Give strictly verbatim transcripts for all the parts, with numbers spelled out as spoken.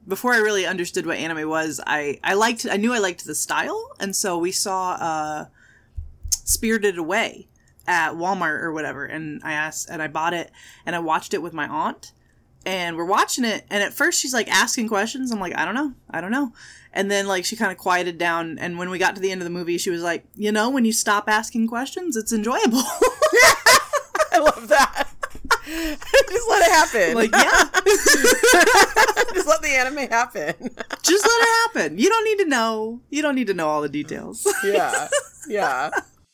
before I really understood what anime was, I, I liked, I knew I liked the style. And so we saw uh, Spirited Away at Walmart or whatever. And I asked, and I bought it and I watched it with my aunt. And we're watching it. And at first she's like asking questions. I'm like, I don't know. I don't know. And then like she kind of quieted down. And when we got to the end of the movie, she was like, you know, when you stop asking questions, it's enjoyable. I love that. Just let it happen. Like, yeah. Just let the anime happen. Just let it happen. You don't need to know. You don't need to know all the details. Yeah. Yeah.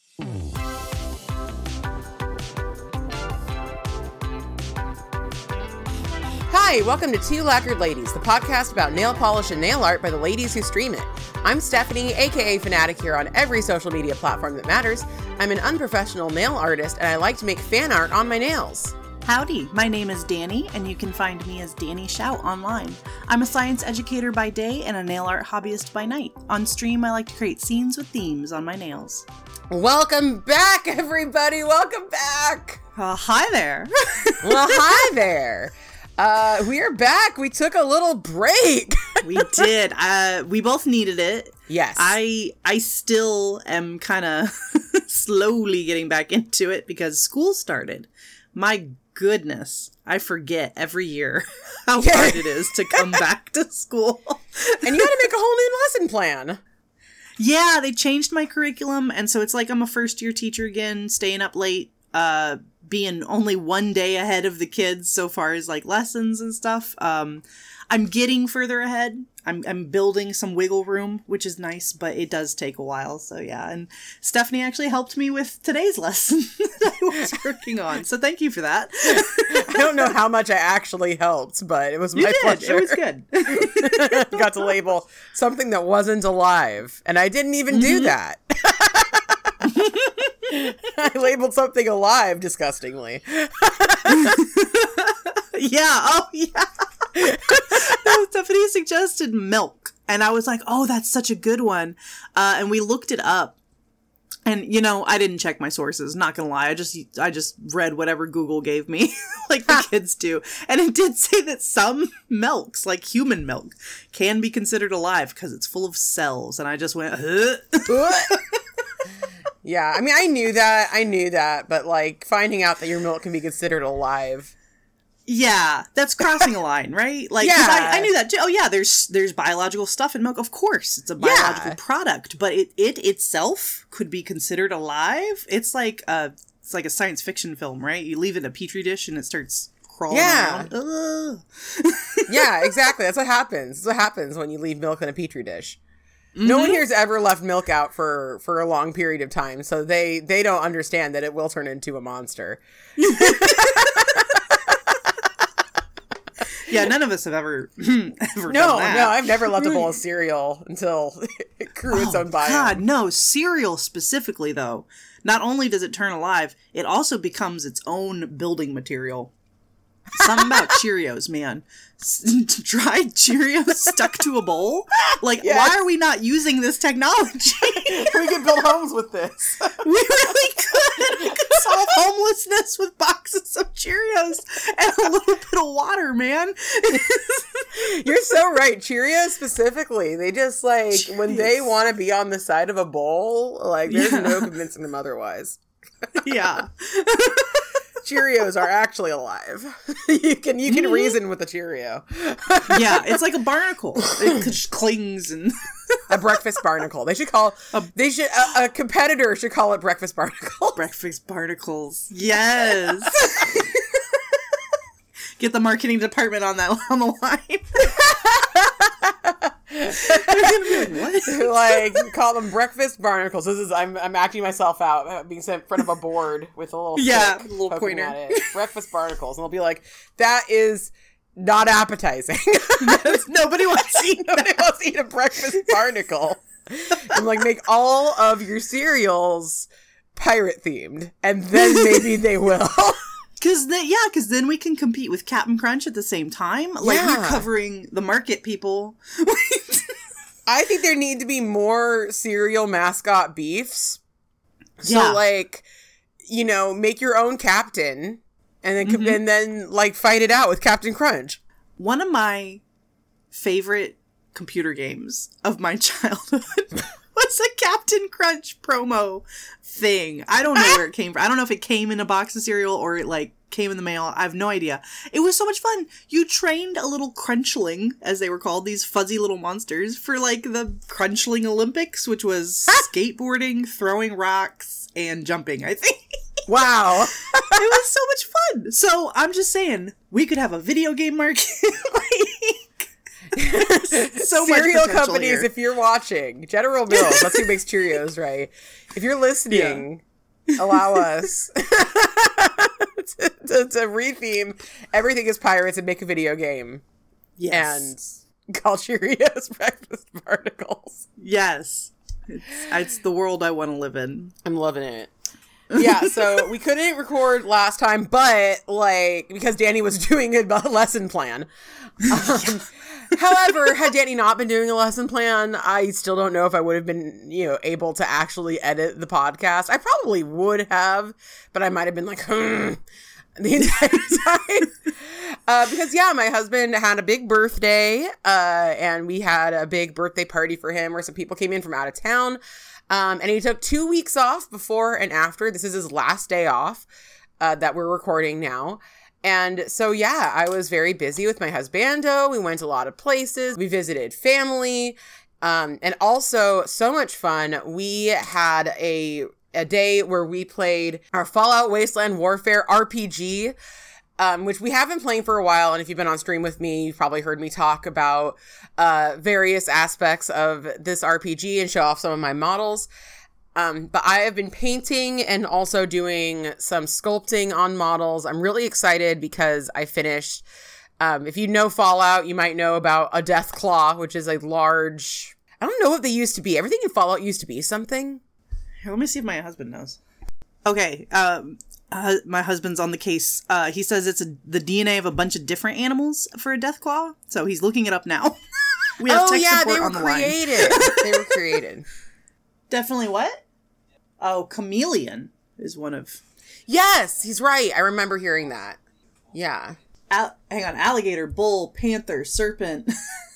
Hi, welcome to Two Lacquered Ladies, the podcast about nail polish and nail art by the ladies who stream it. I'm Stephanie, aka Fanatic here on every social media platform that matters. I'm an unprofessional nail artist, and I like to make fan art on my nails. Howdy, my name is Danny, and you can find me as Danny Shout online. I'm a science educator by day and a nail art hobbyist by night. On stream, I like to create scenes with themes on my nails. Welcome back, everybody! Welcome back! Uh, hi there! Well, hi there! Uh, we are back. We took a little break. We did. Uh, we both needed it. Yes. I I still am kind of slowly getting back into it because school started. My goodness. I forget every year how Yeah. hard it is to come back to school. And you had to make a whole new lesson plan. Yeah, they changed my curriculum. And so it's like I'm a first year teacher again, staying up late, uh, being only one day ahead of the kids so far as like lessons and stuff. Um, I'm getting further ahead. I'm I'm building some wiggle room, which is nice, but it does take a while. So yeah, and Stephanie actually helped me with today's lesson that I was working on. So thank you for that. I don't know how much I actually helped, but it was my You did. pleasure. It was good. Got to label something that wasn't alive, and I didn't even do Mm-hmm. that. I labeled something alive disgustingly. Yeah. Oh, yeah. No, Stephanie suggested milk. And I was like, oh, that's such a good one. Uh, and we looked it up. And, you know, I didn't check my sources. Not gonna lie. I just I just read whatever Google gave me, like the kids do. And it did say that some milks, like human milk, can be considered alive because it's full of cells. And I just went, huh? Yeah, I mean, I knew that. I knew that. But, like, finding out that your milk can be considered alive. Yeah, that's crossing a line, right? Like, 'cause Yeah. I, I knew that too. Oh, yeah, there's there's biological stuff in milk. Of course, it's a biological Yeah. product, but it, it itself could be considered alive. It's like a it's like a science fiction film, right? You leave it in a petri dish and it starts crawling Yeah. around. Ugh. Yeah, exactly. That's what happens. That's what happens when you leave milk in a petri dish. No one here's ever left milk out for, for a long period of time, so they, they don't understand that it will turn into a monster. Yeah, none of us have ever ever No, done that. no, I've never left a bowl of cereal until it grew its Oh, own biome. God, no. Cereal specifically, though. Not only does it turn alive, it also becomes its own building material. Something about Cheerios, man. S- dried Cheerios stuck to a bowl? Like, Yes. why are we not using this technology? We could build homes with this. We really could. We could solve homelessness with boxes of Cheerios and a little bit of water, man. You're so right. Cheerios specifically, they just like, when they Jeez. want to be on the side of a bowl, like, there's Yeah. no convincing them otherwise. Yeah. Cheerios are actually alive. You can you can reason with a Cheerio. Yeah, it's like a barnacle. It just clings and... A breakfast barnacle. They should call they should a, a competitor should call it breakfast barnacle. Breakfast barnacles. Yes. Get the marketing department on that on the line. They're gonna be like, what? Like, call them breakfast barnacles. This is I'm I'm acting myself out, uh, being set in front of a board with a little Yeah, stick a little poking pointer. at it. Breakfast barnacles, and they'll be like, that is not appetizing. Nobody wants to eat Nobody that. wants to eat a breakfast barnacle. And like, make all of your cereals pirate themed, and then maybe they will. Cause then, yeah, cause then we can compete with Captain Crunch at the same time. Like, Yeah. we're covering the market people. I think there need to be more cereal mascot beefs. So, Yeah. like, you know, make your own captain, and then Mm-hmm. and then like fight it out with Captain Crunch. One of my favorite computer games of my childhood was a Captain Crunch promo thing. I don't know where it came from. I don't know if it came in a box of cereal or it like came in the mail. I have no idea. It was so much fun. You trained a little Crunchling, as they were called, these fuzzy little monsters, for like the Crunchling Olympics, which was skateboarding, throwing rocks, and jumping, I think. Wow. It was so much fun. So I'm just saying, we could have a video game market. Like, so cereal much companies, here. if you're watching, General Mills, that's who makes Cheerios, right? If you're listening, yeah. allow us to, to, to retheme everything is pirates and make a video game. Yes. And call Cheerios breakfast particles. Yes. It's, it's the world I want to live in. I'm loving it. Yeah, so we couldn't record last time, but, like, because Danny was doing a lesson plan. Um, however, had Danny not been doing a lesson plan, I still don't know if I would have been, you know, able to actually edit the podcast. I probably would have, but I might have been like, hmm, the entire time. Uh, because, yeah, my husband had a big birthday, uh, and we had a big birthday party for him where some people came in from out of town. Um, and he took two weeks off before and after. This is his last day off uh, that we're recording now. And so, yeah, I was very busy with my husbando. We went a lot of places. We visited family. Um, and also, so much fun. We had a, a day where we played our Fallout Wasteland Warfare R P G, Um, which we have been playing for a while, and if you've been on stream with me, you've probably heard me talk about uh, various aspects of this R P G and show off some of my models. Um, but I have been painting and also doing some sculpting on models. I'm really excited because I finished, um, if you know Fallout, you might know about a Deathclaw, which is a large, I don't know what they used to be. Everything in Fallout used to be something. Here, let me see if my husband knows. Okay, um... Uh, my husband's on the case. Uh, he says it's a, the D N A of a bunch of different animals for a Deathclaw, so he's looking it up now. We have oh tech yeah, support they were on the created. line. They were created. Definitely what? Oh, chameleon is one of. Yes, he's right. I remember hearing that. Yeah. Al- hang on, alligator, bull, panther, serpent.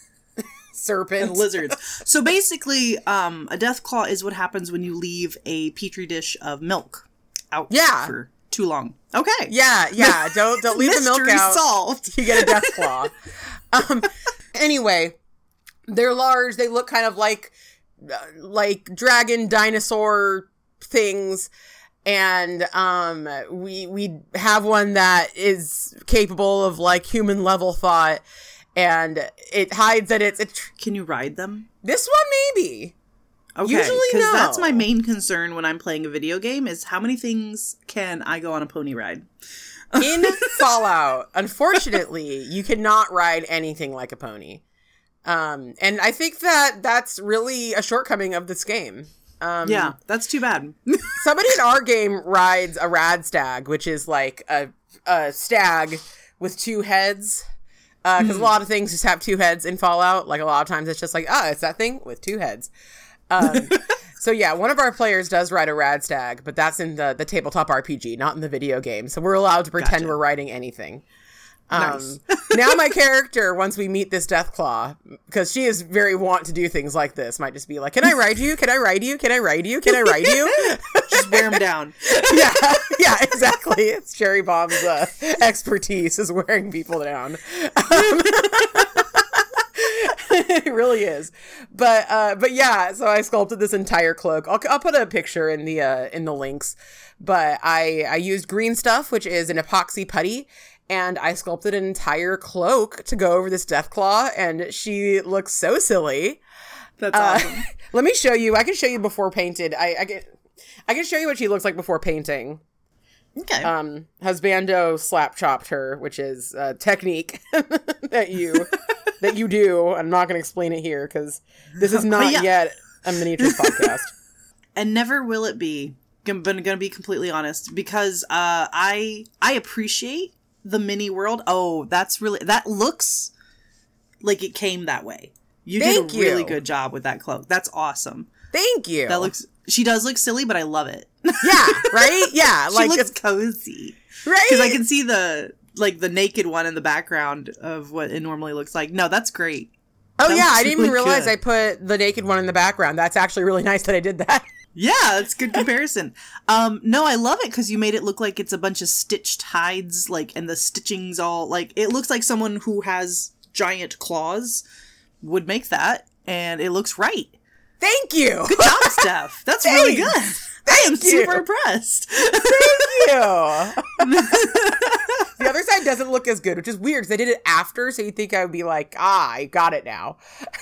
Serpent. And lizards. So basically, um, a Deathclaw is what happens when you leave a petri dish of milk out yeah. for too long. Okay. Yeah, yeah. Don't don't leave the milk Mystery out. solved. You get a Deathclaw. um. Anyway, they're large. They look kind of like uh, like dragon dinosaur things, and um, we we have one that is capable of like human level thought, and it hides that it's. it's Can you ride them? This one maybe. Okay, usually because no. that's my main concern when I'm playing a video game is how many things can I go on a pony ride? In Fallout, unfortunately, you cannot ride anything like a pony. Um, and I think that that's really a shortcoming of this game. Um, yeah, that's too bad. Somebody in our game rides a rad stag, which is like a, a stag with two heads. Because uh, mm. a lot of things just have two heads in Fallout. Like a lot of times it's just like, ah, oh, it's that thing with two heads. Um, so yeah, one of our players does ride a rad stag, but that's in the, the tabletop R P G, not in the video game. So we're allowed to pretend Gotcha. we're riding anything. Um, nice. Now my character, once we meet this Deathclaw, because she is very wont to do things like this, might just be like, can I ride you? Can I ride you? Can I ride you? Can I ride you? Just wear them down. yeah, yeah, exactly. It's Cherry Bomb's uh, expertise is wearing people down. Um, it really is. But uh, but yeah, so I sculpted this entire cloak. I'll, I'll put a picture in the uh, in the links. But I, I used green stuff, which is an epoxy putty. And I sculpted an entire cloak to go over this Deathclaw, and she looks so silly. That's uh, awesome. Let me show you. I can show you before painted. I, I can I can show you what she looks like before painting. Okay. Um, husbando slap chopped her, which is a technique that you that you do. I'm not going to explain it here because this is not yeah. yet a miniatures podcast. And never will it be. I'm going to be completely honest because uh, I I appreciate the mini world. Oh, that's really, that looks like it came that way. You Thank did a really you. good job with that cloak. That's awesome. Thank you. That looks, she does look silly, but I love it. Yeah, right? Yeah. She like looks it's cozy. right? Because I can see the, like the naked one in the background of what it normally looks like. No, that's great. Oh, That yeah. looks I didn't really even realize good. I put the naked one in the background. That's actually really nice that I did that. Yeah, that's good comparison. um, no, I love it because you made it look like it's a bunch of stitched hides, like, and the stitching's all, like, it looks like someone who has giant claws would make that, and it looks right. Thank you. Good job, Steph. That's really good. I am you. super impressed. Thank you. The other side doesn't look as good, which is weird because I did it after, so you'd think I would be like, ah, I got it now.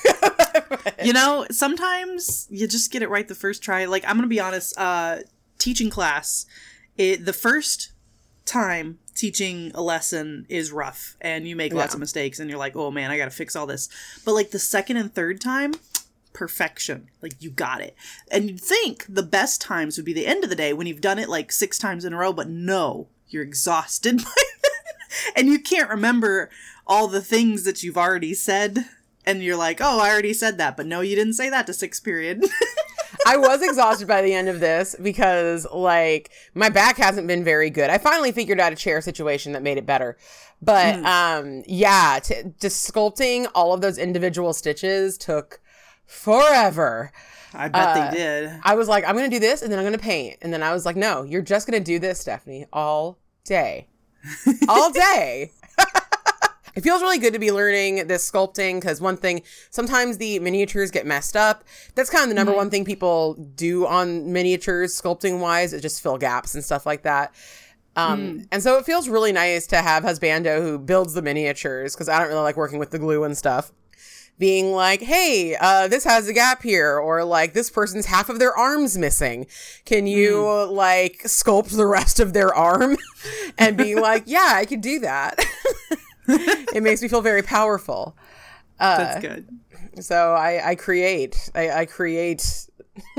You know, sometimes you just get it right the first try. Like, I'm gonna be honest, uh, teaching class, it, the first time teaching a lesson is rough, and you make lots Yeah. of mistakes, and you're like, oh man, I gotta fix all this. But like the second and third time, perfection. Like, you got it. And you'd think the best times would be the end of the day when you've done it like six times in a row, but no, you're exhausted by then. And you can't remember all the things that you've already said. And you're like, oh, I already said that. But no, you didn't say that to sixth period. I was exhausted by the end of this because, like, my back hasn't been very good. I finally figured out a chair situation that made it better. But, mm. um, yeah, t- just sculpting all of those individual stitches took forever. I bet uh, they did. I was like, I'm going to do this, and then I'm going to paint. And then I was like, no, you're just going to do this, Stephanie, all day. All day. It feels really good to be learning this sculpting because one thing, sometimes the miniatures get messed up. That's kind of the number mm-hmm. one thing people do on miniatures, sculpting wise, is just fill gaps and stuff like that. Um, mm. And so it feels really nice to have Husbando, who builds the miniatures, because I don't really like working with the glue and stuff, being like, hey, uh, this has a gap here, or like, this person's half of their arm's missing. Can you mm. like sculpt the rest of their arm? And being like, yeah, I could do that. It makes me feel very powerful. Uh, That's good. So I, I create. I, I create.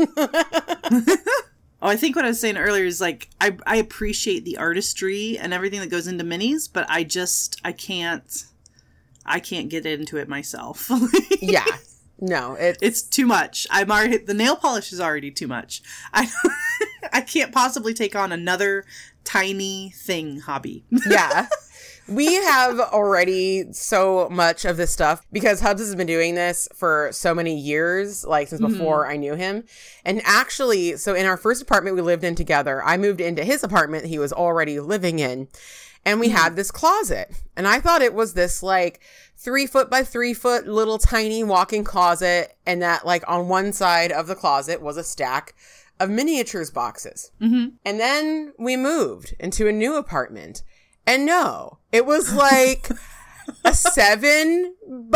Oh, I think what I was saying earlier is like, I, I appreciate the artistry and everything that goes into minis, but I just, I can't, I can't get into it myself. Yeah. No, it's... it's too much. I'm already, the nail polish is already too much. I, I can't possibly take on another tiny thing hobby. Yeah. We have already so much of this stuff because Hubs has been doing this for so many years, like since before mm-hmm. I knew him. And actually, so in our first apartment we lived in together, I moved into his apartment he was already living in. And we mm-hmm. had this closet. And I thought it was this like three foot by three foot little tiny walk-in closet. And that like on one side of the closet was a stack of miniatures boxes. Mm-hmm. And then we moved into a new apartment. And no, it was like a seven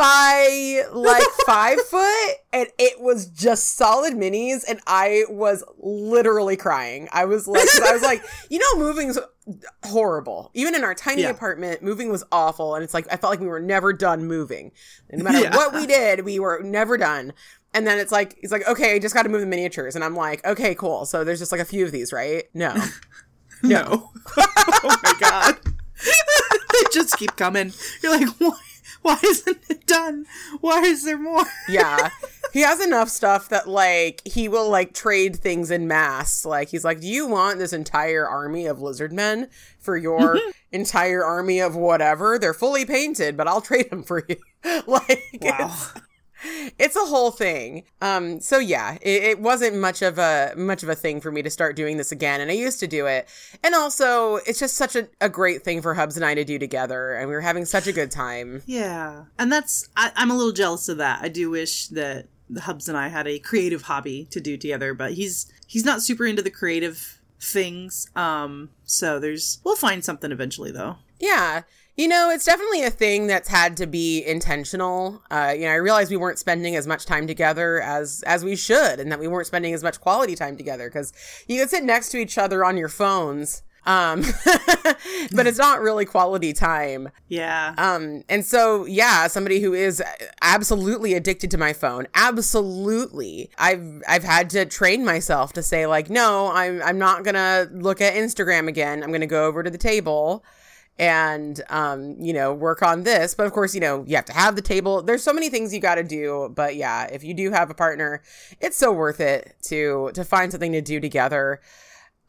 by like five foot. And it was just solid minis. And I was literally crying. I was like, 'cause I was like, you know, moving's horrible. Even in our tiny yeah. apartment, moving was awful. And it's like, I felt like we were never done moving. And no matter yeah. what we did, we were never done. And then it's like, he's like, okay, I just got to move the miniatures. And I'm like, okay, cool. So there's just like a few of these, right? No. No. no. Oh my God. They just keep coming. You're like, why, why isn't it done? Why is there more? Yeah. He has enough stuff that, like, he will, like, trade things in mass. Like, he's like, do you want this entire army of lizard men for your entire army of whatever? They're fully painted, but I'll trade them for you. Like, wow. It's, it's a whole thing. Um, so yeah, it, it wasn't much of a much of a thing for me to start doing this again. And I used to do it. And also, it's just such a, a great thing for Hubs and I to do together. And we were having such a good time. Yeah. And that's, I, I'm a little jealous of that. I do wish that the Hubs and I had a creative hobby to do together, but he's he's not super into the creative things. Um, so there's, we'll find something eventually though. Yeah. You know, it's definitely a thing that's had to be intentional. Uh, you know, I realized we weren't spending as much time together as as we should, and that we weren't spending as much quality time together because you could sit next to each other on your phones, um, but it's not really quality time. Yeah. Um, and so, yeah, somebody who is absolutely addicted to my phone, absolutely. I've I've had to train myself to say like, no, I'm I'm not gonna look at Instagram again. I'm gonna go over to the table and, um, you know, work on this. But of course, you know, you have to have the table. There's so many things you got to do. But yeah, if you do have a partner, it's so worth it to, to find something to do together.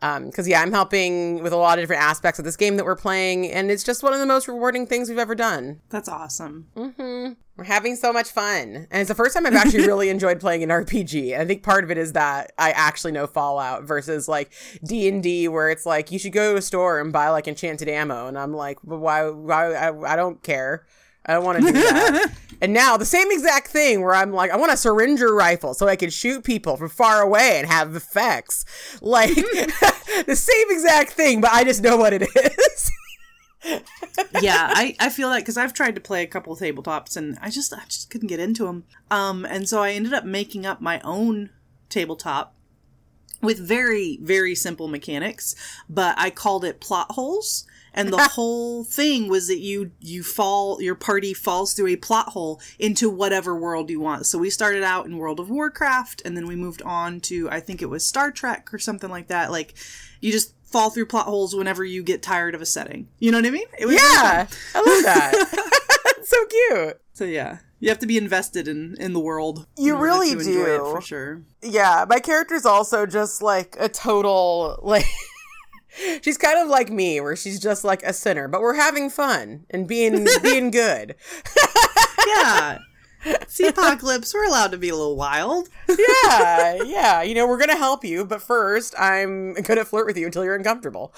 Um, cause yeah, I'm helping with a lot of different aspects of this game that we're playing. And it's just one of the most rewarding things we've ever done. That's awesome. Mm-hmm. We're having so much fun. And it's the first time I've actually really enjoyed playing an R P G. And I think part of it is that I actually know Fallout versus like D and D where it's like, you should go to a store and buy like enchanted ammo. And I'm like, well, why, why, I, I don't care. I don't want to do that. And now the same exact thing where I'm like, I want a syringer rifle so I can shoot people from far away and have effects. Like the same exact thing, but I just know what it is. Yeah, I, I feel that because I've tried to play a couple of tabletops and I just I just couldn't get into them. Um, and so I ended up making up my own tabletop with very, very simple mechanics, but I called it Plot Holes. And the whole thing was that you you fall, your party falls through a plot hole into whatever world you want. So we started out in World of Warcraft, and then we moved on to, I think it was Star Trek or something like that. Like, you just fall through plot holes whenever you get tired of a setting. You know what I mean? It was yeah, I love that. It's so cute. So yeah, you have to be invested in, in the world. You really do. Enjoy it for sure. Yeah, my character's also just like a total, like... She's kind of like me, where she's just like a sinner, but we're having fun and being being good. Yeah. It's the apocalypse. We're allowed to be a little wild. Yeah, yeah. You know, we're going to help you, but first, I'm going to flirt with you until you're uncomfortable.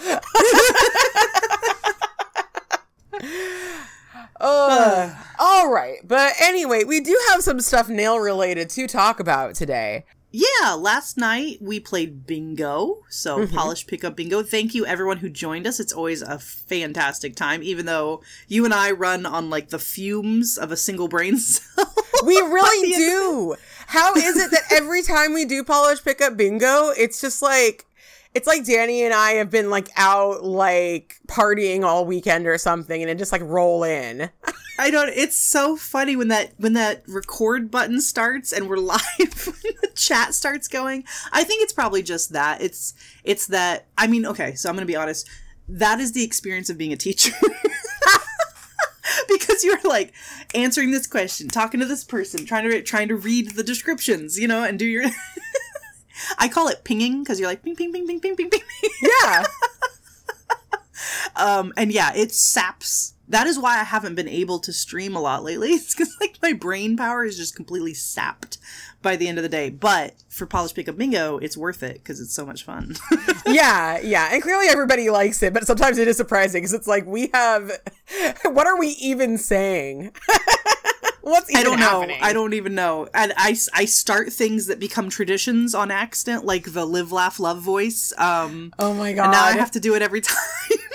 Uh, all right. But anyway, we do have some stuff nail related to talk about today. Yeah, last night we played bingo, so Mm-hmm. Polish Pickup Bingo. Thank you everyone who joined us. It's always a fantastic time, even though you and I run on like the fumes of a single brain cell. We really do. How is it that every time we do Polish Pickup Bingo, it's just like, it's like Danny and I have been like out like partying all weekend or something and it just like roll in. I don't, it's so funny when that, when that record button starts and we're live, when the chat starts going. I think it's probably just that. It's, it's that, I mean, okay, so I'm going to be honest. That is the experience of being a teacher. Because you're like answering this question, talking to this person, trying to, trying to read the descriptions, you know, and do your, I call it pinging because you're like ping, ping, ping, ping, ping, ping, ping. Yeah. um, and yeah, it saps. That is why I haven't been able to stream a lot lately. It's because like my brain power is just completely sapped by the end of the day. But for Polish Pickup Bingo, it's worth it because it's so much fun. Yeah, yeah. And clearly everybody likes it, but sometimes it is surprising because it's like we have, what are we even saying? What's even I don't happening? know. I don't even know. And I, I start things that become traditions on accident, like the live, laugh, love voice. Um, oh my God. And now I have to do it every time.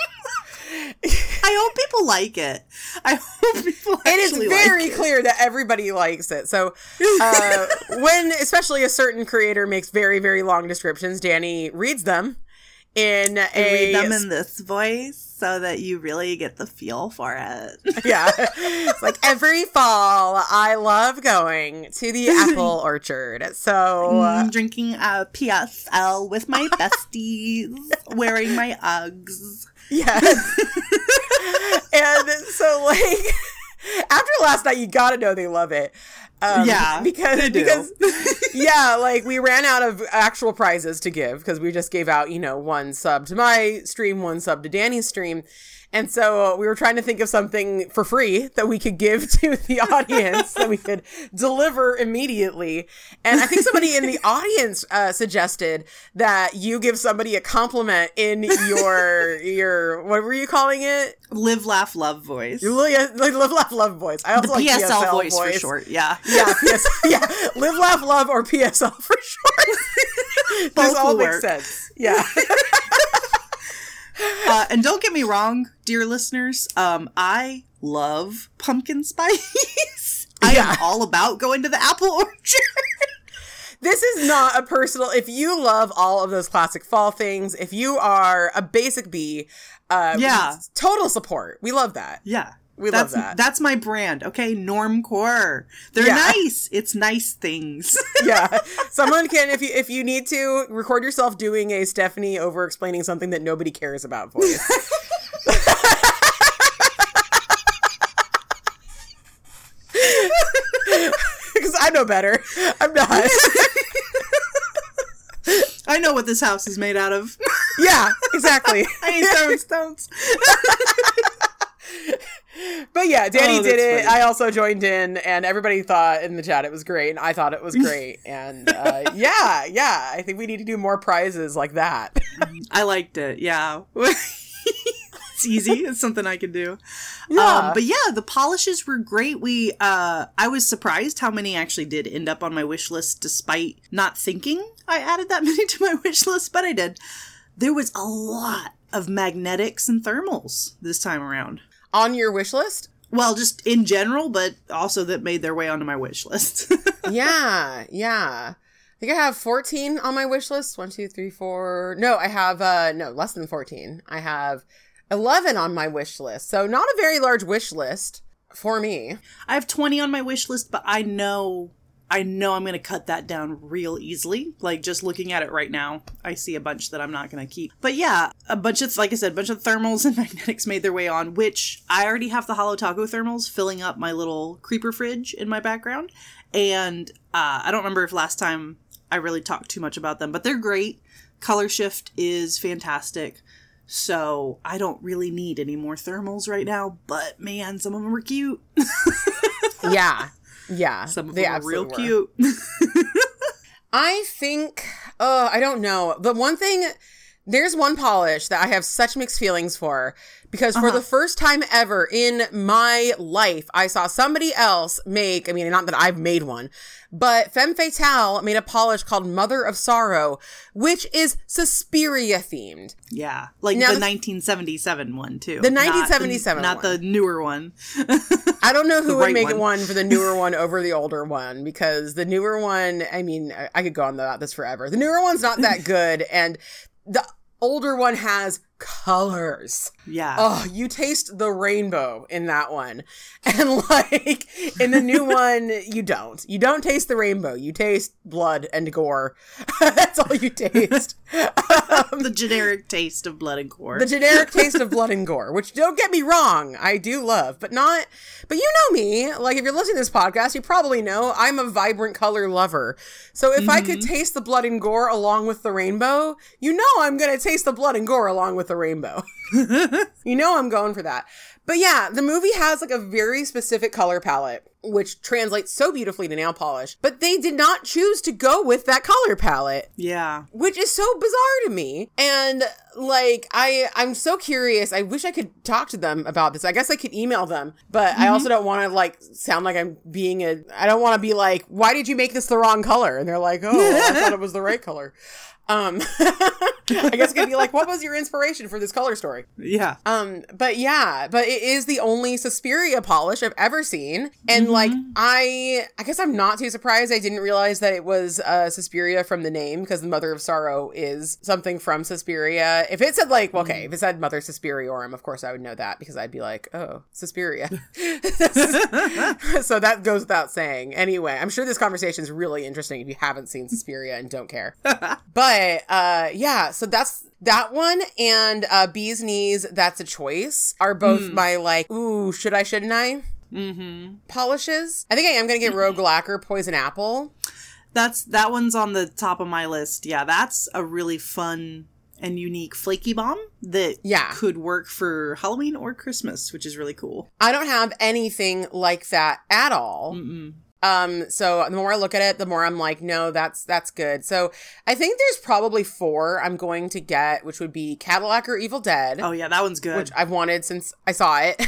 I hope people like it. I hope people actually It is very like it. clear that everybody likes it. So uh, when especially a certain creator makes very, very long descriptions, Danny reads them in I a... read them in this voice so that you really get the feel for it. Yeah. It's like every fall, I love going to the apple orchard. So... Uh, Mm, drinking a P S L with my besties, wearing my Uggs. yes. And so, like, after last night, you gotta know they love it. Um, Yeah, because they do. because yeah, like we ran out of actual prizes to give because we just gave out, you know, one sub to my stream, one sub to Danny's stream. And so we were trying to think of something for free that we could give to the audience that we could deliver immediately. And I think somebody in the audience uh, suggested that you give somebody a compliment in your, your, what were you calling it? Live, laugh, love voice. Your li- like live, laugh, love voice. I also The like P S L, P S L voice, for short, yeah. Yeah, P S L, yeah. Live, laugh, love, or P S L for short. Those Both all will make work. sense. Yeah. Uh, and don't get me wrong, dear listeners, um, I love pumpkin spice. I Yeah. am all about going to the apple orchard. This is not a personal, if you love all of those classic fall things, if you are a basic bee, uh, Yeah. total support. We love that. Yeah. We that's, love that. That's my brand, okay? Normcore. They're Yeah. nice. It's nice things. Yeah. Someone can, if you if you need to, record yourself doing a Stephanie over explaining something that nobody cares about voice. Because I know better. I'm not. I know what this house is made out of. Yeah, exactly. I ain't throwing stones. But yeah, Danny Oh, did it. funny. I also joined in, and everybody thought in the chat it was great, and I thought it was great. And uh, yeah, yeah, I think we need to do more prizes like that. I liked it. Yeah. It's easy. It's something I can do. Yeah. Um, but yeah, the polishes were great. We, uh, I was surprised how many actually did end up on my wish list despite not thinking I added that many to my wish list, but I did. There was a lot of magnetics and thermals this time around. On your wish list? Well, just in general, but also that made their way onto my wish list. Yeah, yeah. I think I have fourteen on my wish list. One, two, three, four. No, I have, uh, no, less than fourteen. I have eleven on my wish list. So not a very large wish list for me. I have twenty on my wish list, but I know, I know I'm going to cut that down real easily. Like, just looking at it right now, I see a bunch that I'm not going to keep. But yeah, a bunch of, like I said, a bunch of thermals and magnetics made their way on, which I already have the Holo Taco thermals filling up my little creeper fridge in my background. And uh, I don't remember if last time I really talked too much about them, but they're great. Color shift is fantastic. So I don't really need any more thermals right now, but man, some of them are cute. Yeah. Yeah. Some of they them are real absolutely were. cute. I think, uh, I don't know. The one thing, there's one polish that I have such mixed feelings for, because for Uh-huh. the first time ever in my life, I saw somebody else make, I mean, not that I've made one, but Femme Fatale made a polish called Mother of Sorrow, which is Suspiria themed. Yeah, like Now the the- nineteen seventy-seven one, too. The nineteen seventy-seven Not the, not one. the newer one. I don't know who The would right make one. it one for the newer one over the older one, because the newer one, I mean, I, I could go on about this forever. The newer one's not that good, and the older one has colors. Yeah. Oh, you taste the rainbow in that one. And like in the new one, you don't. You don't taste the rainbow. You taste blood and gore. That's all you taste. Um, The generic taste of blood and gore. the generic taste of blood and gore, which, don't get me wrong, I do love, but not, but you know me, like if you're listening to this podcast, you probably know I'm a vibrant color lover. So if I could taste the blood and gore along with the rainbow, you know I'm going to taste the blood and gore along with the rainbow. You know I'm going for that. But yeah, the movie has like a very specific color palette, which translates so beautifully to nail polish, but they did not choose to go with that color palette. Yeah. Which is so bizarre to me. And like, I, I'm so curious. I wish I could talk to them about this. I guess I could email them, but I also don't want to like sound like I'm being a, I don't want to be like, why did you make this the wrong color? And they're like, oh, I thought it was the right color. Um, I guess it could be like, what was your inspiration for this color story? Yeah. Um, but yeah, but it is the only Suspiria polish I've ever seen. And like, I, I guess I'm not too surprised. I didn't realize that it was, uh, Suspiria from the name, because the Mother of Sorrow is something from Suspiria. If it said like, well, okay, if it said Mother Suspiriorum, of course I would know that, because I'd be like, oh, Suspiria. So that goes without saying. Anyway, I'm sure this conversation is really interesting if you haven't seen Suspiria and don't care. But, uh, yeah, so that's that one, and uh, Bee's Knees, That's a Choice, are both Mm. my, like, ooh, should I, shouldn't I? Mm-hmm. Polishes. I think I am going to get Rogue Lacquer Poison Apple. That's, that one's on the top of my list. Yeah, that's a really fun and unique flaky bomb that Yeah. could work for Halloween or Christmas, which is really cool. I don't have anything like that at all. Mm-mm. Um, so the more I look at it, the more I'm like, no, that's, that's good. So I think there's probably four I'm going to get, which would be Cadillac or Evil Dead, Oh, yeah, that one's good. which I've wanted since I saw it.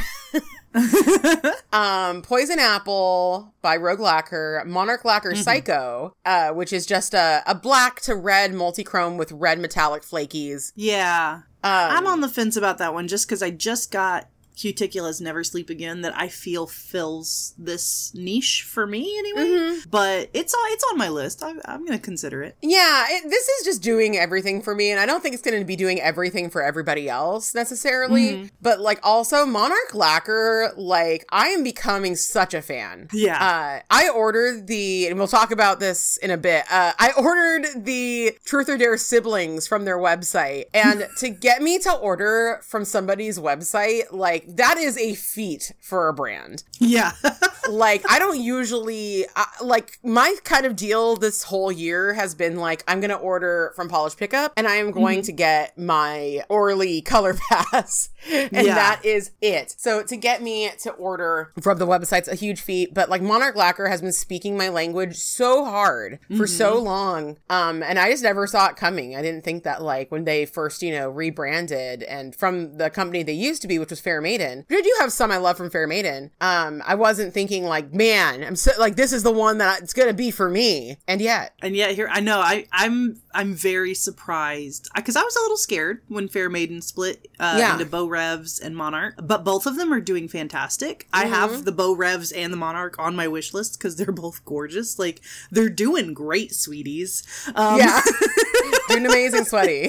um, Poison Apple by Rogue Lacquer, Monarch Lacquer Psycho, uh, which is just a, a black to red multi-chrome with red metallic flakies. Yeah. Um, I'm on the fence about that one just because I just got Cuticula's Never Sleep Again that I feel fills this niche for me anyway. Mhm. But it's on, it's on my list. I, I'm going to consider it. Yeah, it, this is just doing everything for me, and I don't think it's going to be doing everything for everybody else necessarily. Mhm. But like, also Monarch Lacquer, like, I am becoming such a fan. Yeah. Uh, I ordered the, and we'll talk about this in a bit. Uh, I ordered the Truth or Dare siblings from their website, and to get me to order from somebody's website, like, like, that is a feat for a brand. Yeah. Like, I don't usually, uh, like, my kind of deal this whole year has been, like, I'm going to order from Polish Pickup, and I am going mm-hmm. to get my Orly Color Pass, and yeah. that is it. So to get me to order from the website's a huge feat, but, like, Monarch Lacquer has been speaking my language so hard for mm-hmm. so long, um, and I just never saw it coming. I didn't think that, like, when they first, you know, rebranded, and from the company they used to be, which was Fair Maiden, which I do have some I love from Fair Maiden, um, I wasn't thinking like, man, I'm so like, this is the one that it's gonna be for me, and yet and yet here I know I I'm I'm very surprised because I was a little scared when Fair Maiden split uh, yeah. into Beau Revs and Monarch, but both of them are doing fantastic. Mm-hmm. I have the Beau Revs and the Monarch on my wish list because they're both gorgeous. Like, they're doing great, sweeties. Um, yeah, doing amazing, sweaty.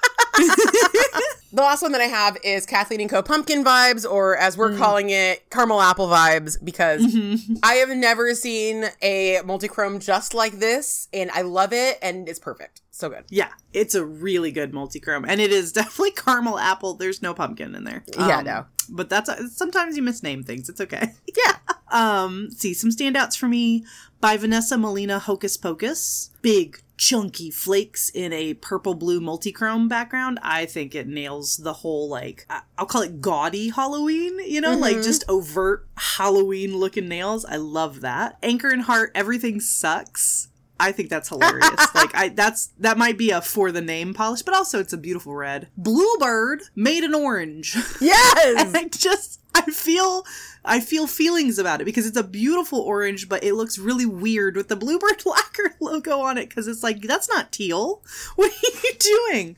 The last one that I have is Kathleen and Co. Pumpkin Vibes, or as we're mm. calling it, Caramel Apple Vibes, because mm-hmm. I have never seen a multichrome just like this, and I love it, and it's perfect. So good. Yeah, it's a really good multichrome, and it is definitely caramel apple. There's no pumpkin in there. Yeah, um, no. But that's, sometimes you misname things. It's okay. Yeah. um, see, some standouts for me by Vanessa Molina, Hocus Pocus. Big, chunky flakes in a purple blue multichrome background. I think it nails the whole, like, I'll call it gaudy Halloween, you know, mm-hmm. like just overt Halloween looking nails. I love that. Anchor and Heart, Everything Sucks. I think that's hilarious. Like, I that's that might be a for the name polish, but also it's a beautiful red. Bluebird made in orange. Yes. And I just I feel I feel feelings about it because it's a beautiful orange, but it looks really weird with the Bluebird Lacquer logo on it because it's like, that's not teal. What are you doing?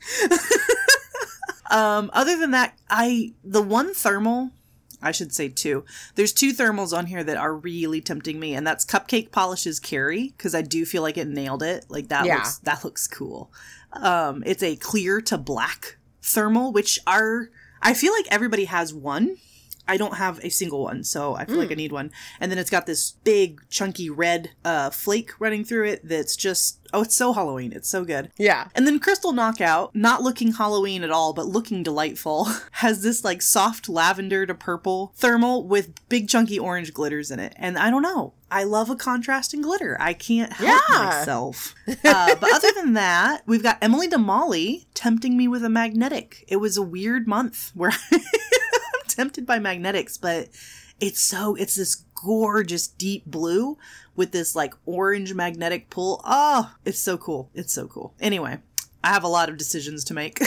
um, other than that, I the one thermal. I should say two. There's two thermals on here that are really tempting me, and that's Cupcake Polish's Carrie, because I do feel like it nailed it. Like, that yeah. looks that looks cool. Um, it's a clear to black thermal, which are, I feel like everybody has one. I don't have a single one, so I feel mm. like I need one. And then it's got this big, chunky red uh, flake running through it that's just, oh, it's so Halloween. It's so good. Yeah. And then Crystal Knockout, not looking Halloween at all, but looking delightful, has this, like, soft lavender to purple thermal with big, chunky orange glitters in it. And I don't know. I love a contrasting glitter. I can't help yeah. myself. Uh, but other than that, we've got Emily DeMolly tempting me with a magnetic. It was a weird month where I'm tempted by magnetics, but it's so, it's this gorgeous deep blue with this, like, orange magnetic pull. Oh, it's so cool. It's so cool. Anyway, I have a lot of decisions to make.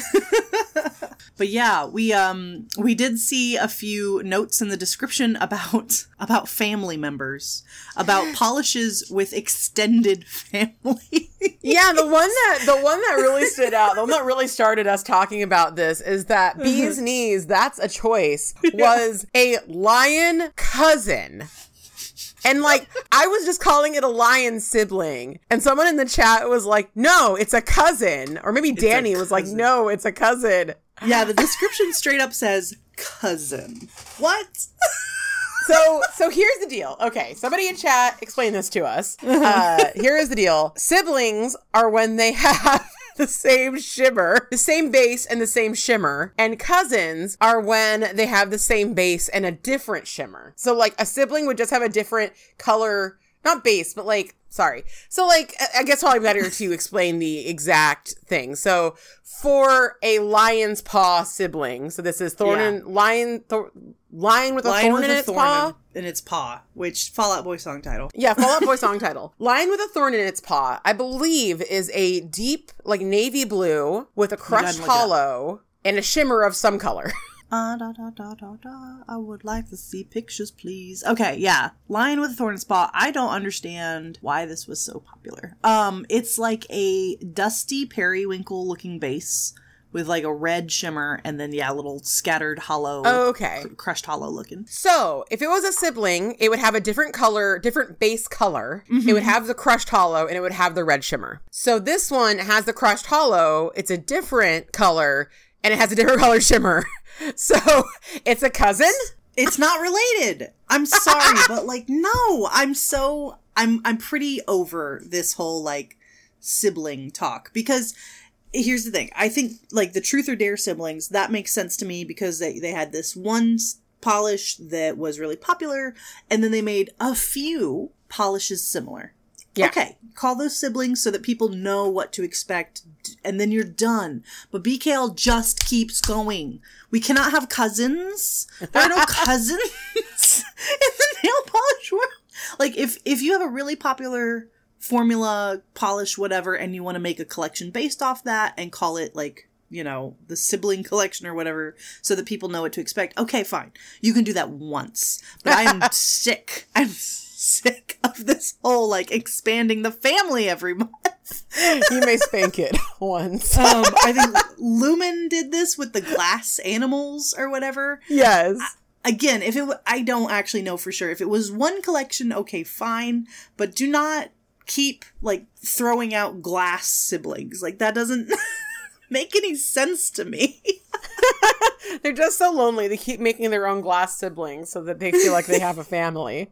But yeah, we um we did see a few notes in the description about about family members, about polishes with extended family. Yeah, the one that the one that really stood out, the one that really started us talking about this is that Bee's Knees, That's a Choice, was a lion cousin. And, like, I was just calling it a lion sibling. And someone in the chat was like, no, it's a cousin. Or maybe Danny was like, no, it's a cousin. Yeah, the description straight up says cousin. What? So, so here's the deal. Okay, somebody in chat explain this to us. Uh, here is the deal. Siblings are when they have the same shimmer, the same base and the same shimmer. And cousins are when they have the same base and a different shimmer. So, like, a sibling would just have a different color, not base, but, like, sorry. So, like, I guess probably better to explain the exact thing. So, for a lion's paw sibling, so this is thorn yeah. and lion, th- lion with a lion thorn with in a its paw. In its paw, which Fall Out Boy song title. Yeah, Fall Out Boy song title. Lion with a thorn in its paw, I believe, is a deep, like, navy blue with a crushed hollow and a shimmer of some color. Uh, da, da, da, da, da. I would like to see pictures, please. Okay, yeah. Lion with a Thorn in its Paw. I don't understand why this was so popular. Um, it's like a dusty periwinkle looking base with, like, a red shimmer and then, yeah, a little scattered hollow. Oh, okay. Cr- crushed hollow looking. So, if it was a sibling, it would have a different color, different base color. Mm-hmm. It would have the crushed hollow and it would have the red shimmer. So, this one has the crushed hollow. It's a different color and it has a different color shimmer. So, it's a cousin? It's not related. I'm sorry, but, like, no. I'm so, I'm, I'm pretty over this whole, like, sibling talk. Because here's the thing. I think, like, the Truth or Dare siblings, that makes sense to me because they, they had this one polish that was really popular, and then they made a few polishes similar. Yeah. Okay, call those siblings so that people know what to expect, and then you're done. But B K L just keeps going. We cannot have cousins. There are no cousins in the nail polish world. Like, if, if you have a really popular formula, polish, whatever, and you want to make a collection based off that and call it, like, you know, the sibling collection or whatever, so that people know what to expect, okay, fine. You can do that once. But I am sick. I'm sick of this whole, like, expanding the family every month. You may spank it once. um, I think Lumen did this with the glass animals or whatever. Yes. I, again, if it, w- I don't actually know for sure. If it was one collection, okay, fine. But do not keep, like, throwing out glass siblings. Like, that doesn't make any sense to me. They're just so lonely. They keep making their own glass siblings so that they feel like they have a family.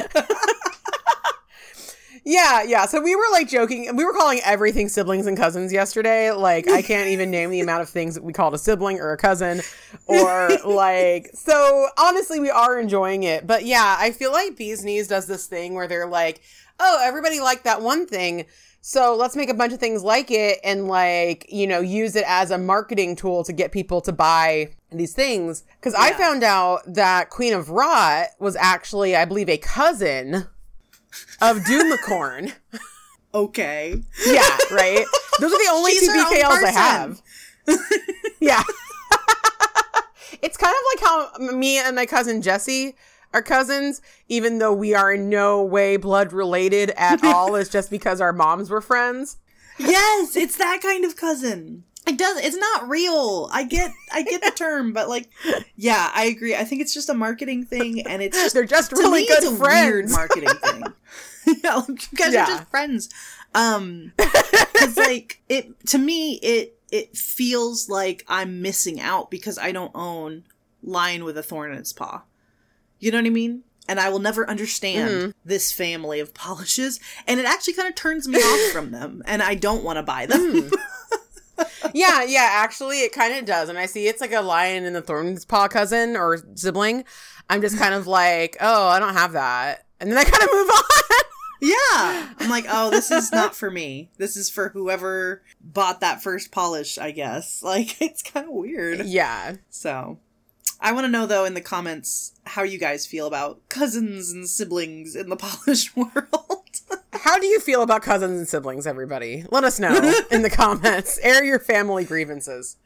Yeah, yeah. So we were like joking. We were calling everything siblings and cousins yesterday. Like, I can't even name the amount of things that we called a sibling or a cousin or like, so honestly, we are enjoying it. But yeah, I feel like Bee's Knees does this thing where they're like, oh, everybody liked that one thing, so let's make a bunch of things like it and, like, you know, use it as a marketing tool to get people to buy these things. Because yeah. I found out that Queen of Rot was actually, I believe, a cousin of Doomicorn. Okay. Yeah, right? Those are the only She's two B K Ls I have. Yeah. It's kind of like how me and my cousin Jessie are cousins, even though we are in no way blood related at all. It's just because our moms were friends. Yes, it's that kind of cousin. It does. It's not real. I get. I get the term, but like, yeah, I agree. I think it's just a marketing thing, and it's just, they're just really me, good it's a friends. Weird marketing thing. Yeah, like, you guys Yeah. are just friends. Um, because like it to me, it it feels like I'm missing out because I don't own Lion with a Thorn in Its Paw. You know what I mean? And I will never understand mm-hmm. this family of polishes. And it actually kind of turns me off from them. And I don't want to buy them. Mm. yeah, yeah, actually, it kind of does. And I see it's like a Lion in the Thorn's Paw cousin or sibling. I'm just kind of like, oh, I don't have that. And then I kind of move on. Yeah. I'm like, oh, this is not for me. This is for whoever bought that first polish, I guess. Like, it's kind of weird. Yeah. So, I want to know, though, in the comments, how you guys feel about cousins and siblings in the polish world. How do you feel about cousins and siblings, everybody? Let us know in the comments. Air your family grievances.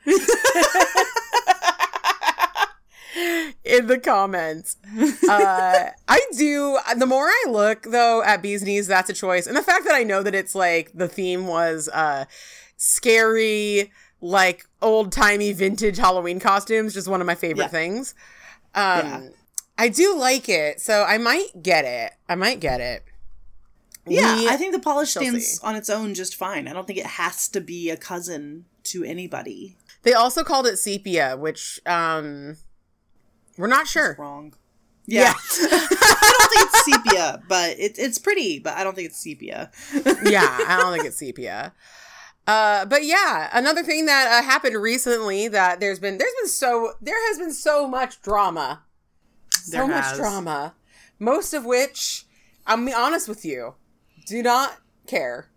In the comments. Uh, I do. The more I look, though, at Bee's Knees, that's a choice. And the fact that I know that it's like the theme was uh, scary, like old-timey vintage Halloween costumes, just one of my favorite yeah. things. Um, yeah. I do like it, so I might get it. I might get it. Yeah, we I think the polish stands see. on its own just fine. I don't think it has to be a cousin to anybody. They also called it sepia, which um, we're not sure. That's wrong. Yeah. yeah. I don't think it's sepia, but it, it's pretty, but I don't think it's sepia. Yeah, I don't think it's sepia. Uh, but yeah, another thing that uh, happened recently that there's been, there's been so, there has been so much drama. So there much has. drama. Most of which, I'll be honest with you, do not care.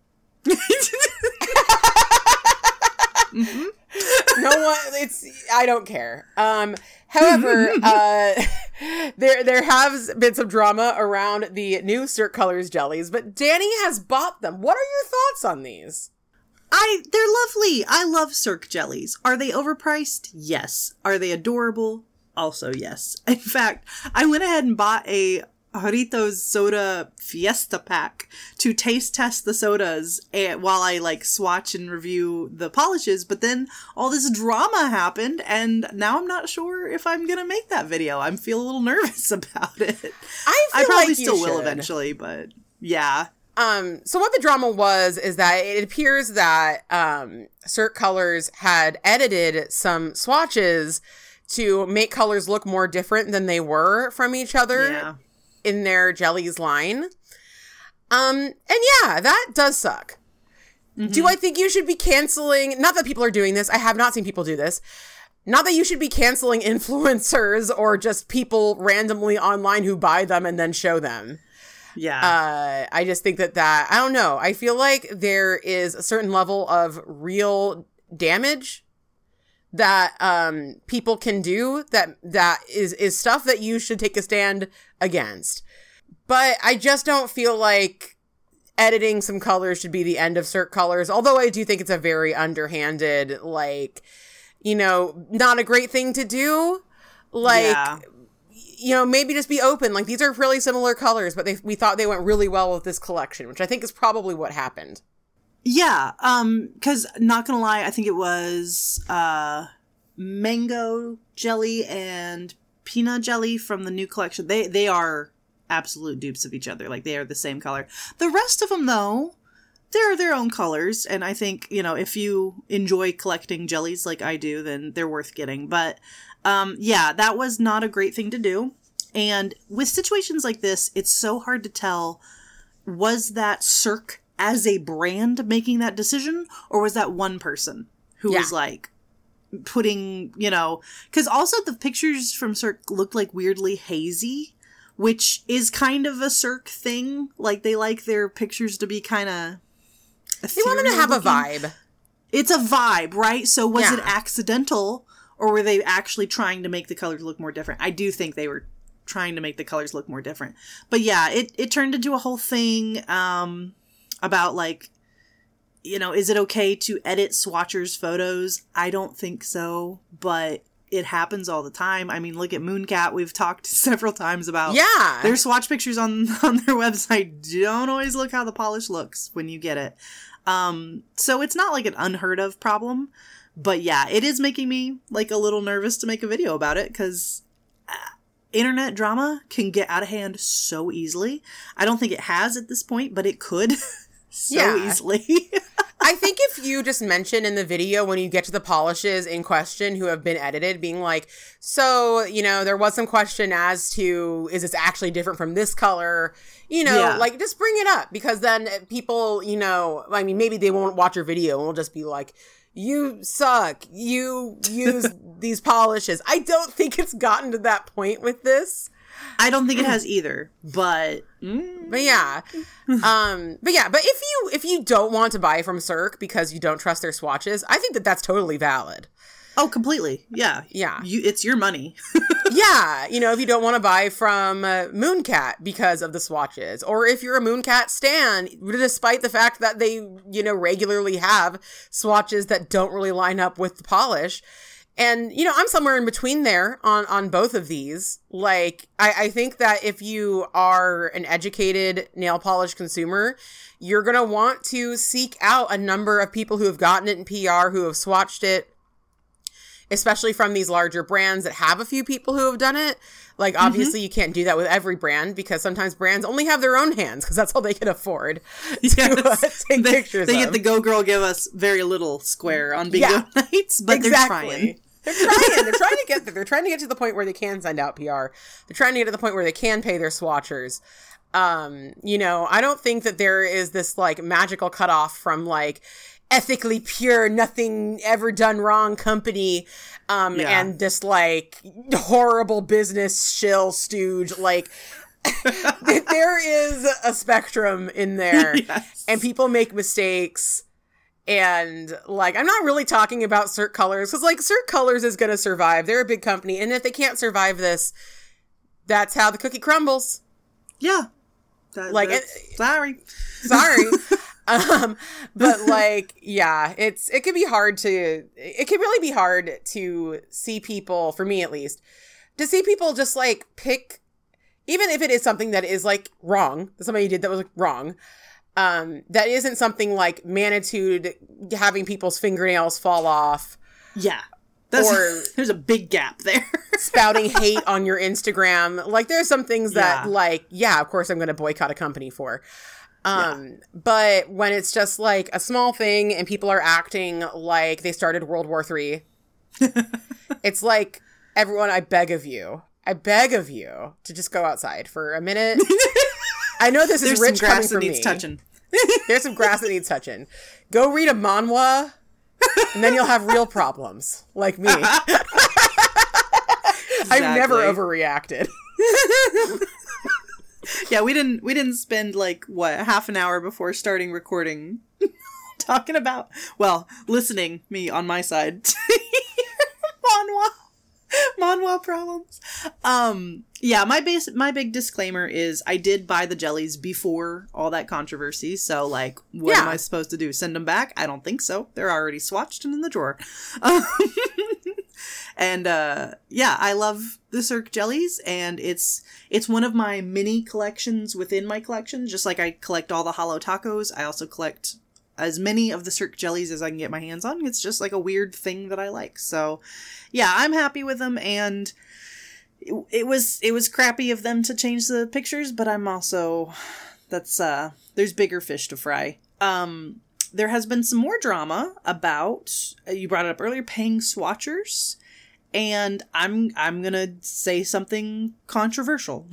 mm-hmm. No one, it's, I don't care. Um, however, uh, there, there has been some drama around the new Cirque Colors jellies, but Danny has bought them. What are your thoughts on these? I, they're lovely. I love Cirque jellies. Are they overpriced? Yes. Are they adorable? Also, yes. In fact, I went ahead and bought a Jarritos soda fiesta pack to taste test the sodas and, while I like swatch and review the polishes, but then all this drama happened and now I'm not sure if I'm gonna make that video. I feel a little nervous about it. I feel I probably like still you will should. eventually, but yeah. Um, so what the drama was is that it appears that um, Cirque Colors had edited some swatches to make colors look more different than they were from each other. Yeah. In their jellies line. Um, and yeah, that does suck. Mm-hmm. Do I think you should be canceling, not that people are doing this, I have not seen people do this, Not that you should be canceling influencers or just people randomly online who buy them and then show them. Yeah. Uh, I just think that that, I don't know. I feel like there is a certain level of real damage that um, people can do that that is, is stuff that you should take a stand against. But I just don't feel like editing some colors should be the end of Cirque colors. Although I do think it's a very underhanded, like, you know, not a great thing to do. Like, yeah. you know, maybe just be open. Like, these are really similar colors, but they, we thought they went really well with this collection, which I think is probably what happened. Yeah, um, because, not gonna lie, I think it was uh, mango jelly and peanut jelly from the new collection. They they are absolute dupes of each other. Like, they are the same color. The rest of them, though, they're their own colors, and I think, you know, if you enjoy collecting jellies like I do, then they're worth getting. But, um, yeah, that was not a great thing to do. And with situations like this, it's so hard to tell, was that Cirque as a brand making that decision, or was that one person who yeah. was like putting, you know, because also the pictures from Cirque looked like weirdly hazy, which is kind of a Cirque thing. Like, they like their pictures to be kind of, they want them to have looking. a vibe. It's a vibe, right? So was yeah. it accidental, or were they actually trying to make the colors look more different? I do think they were trying to make the colors look more different. But yeah, it, it turned into a whole thing um, about, like, you know, is it okay to edit swatchers' photos? I don't think so, but it happens all the time. I mean, look at Mooncat. We've talked several times about yeah. their swatch pictures on, on their website don't always look how the polish looks when you get it. Um, so it's not like an unheard of problem, but yeah, it is making me like a little nervous to make a video about it, because uh, internet drama can get out of hand so easily. I don't think it has at this point, but it could so yeah. easily. I think if you just mention in the video when you get to the polishes in question who have been edited, being like, so, you know, there was some question as to, is this actually different from this color? You know, yeah. like, just bring it up, because then people, you know, I mean, maybe they won't watch your video and will just be like, you suck. You use these polishes. I don't think it's gotten to that point with this. I don't think it has either, but but yeah, um, but yeah, but if you if you don't want to buy from Cirque because you don't trust their swatches, I think that that's totally valid. Oh, completely. Yeah, yeah. You, it's your money. Yeah, you know, if you don't want to buy from uh, Mooncat because of the swatches, or if you're a Mooncat stan, despite the fact that they, you know, regularly have swatches that don't really line up with the polish. And, you know, I'm somewhere in between there on, on both of these. Like, I, I think that if you are an educated nail polish consumer, you're going to want to seek out a number of people who have gotten it in P R, who have swatched it, especially from these larger brands that have a few people who have done it. Like, obviously, mm-hmm. you can't do that with every brand, because sometimes brands only have their own hands, because that's all they can afford yes. to uh, take they, pictures They of. get the Go Girl give us very little square on bingo yeah. nights, but exactly. they're trying. They're trying. They're trying to get there. They're trying to get to the point where they can send out P R. They're trying to get to the point where they can pay their swatchers. Um, you know, I don't think that there is this, like, magical cutoff from, like, ethically pure, nothing ever done wrong company, um, yeah. and this, like, horrible business shill stooge. Like, there is a spectrum in there, yes. and people make mistakes. And, like, I'm not really talking about Cirque Colors, because, like, Cirque Colors is going to survive. They're a big company, and if they can't survive this, that's how the cookie crumbles. Yeah. That, like, it, sorry. Sorry. um, but, like, yeah, it's, it can be hard to, it can really be hard to see people, for me at least, to see people just, like, pick, even if it is something that is, like, wrong, that somebody did that was, like, wrong, Um, that isn't something like Manitude having people's fingernails fall off. Yeah. That's, or there's a big gap there. spouting hate on your Instagram. Like, there's some things that, yeah. like, yeah, of course I'm going to boycott a company for. Um, yeah. But when it's just, like, a small thing and people are acting like they started World War Three, it's like, everyone, I beg of you, I beg of you to just go outside for a minute. I know this There's is rich some grass coming from that needs me. touching. There's some grass that needs touching. Go read a manhwa And then you'll have real problems, like me. Exactly. I've never overreacted. Yeah, we didn't we didn't spend like what half an hour before starting recording talking about, well, listening, me on my side. Manhwa. Manhwa problems. Um yeah, my base my big disclaimer is I did buy the jellies before all that controversy, so like what yeah. am I supposed to do? Send them back? I don't think so. They're already swatched and in the drawer. Um, and uh yeah, I love the Cirque jellies, and it's it's one of my mini collections within my collection. Just like I collect all the Holo Tacos, I also collect as many of the Cirque jellies as I can get my hands on. It's just like a weird thing that I like. So yeah, I'm happy with them, and it, it was it was crappy of them to change the pictures, but I'm also that's uh there's bigger fish to fry. Um there has been some more drama about, you brought it up earlier, paying swatchers. And I'm I'm gonna say something controversial.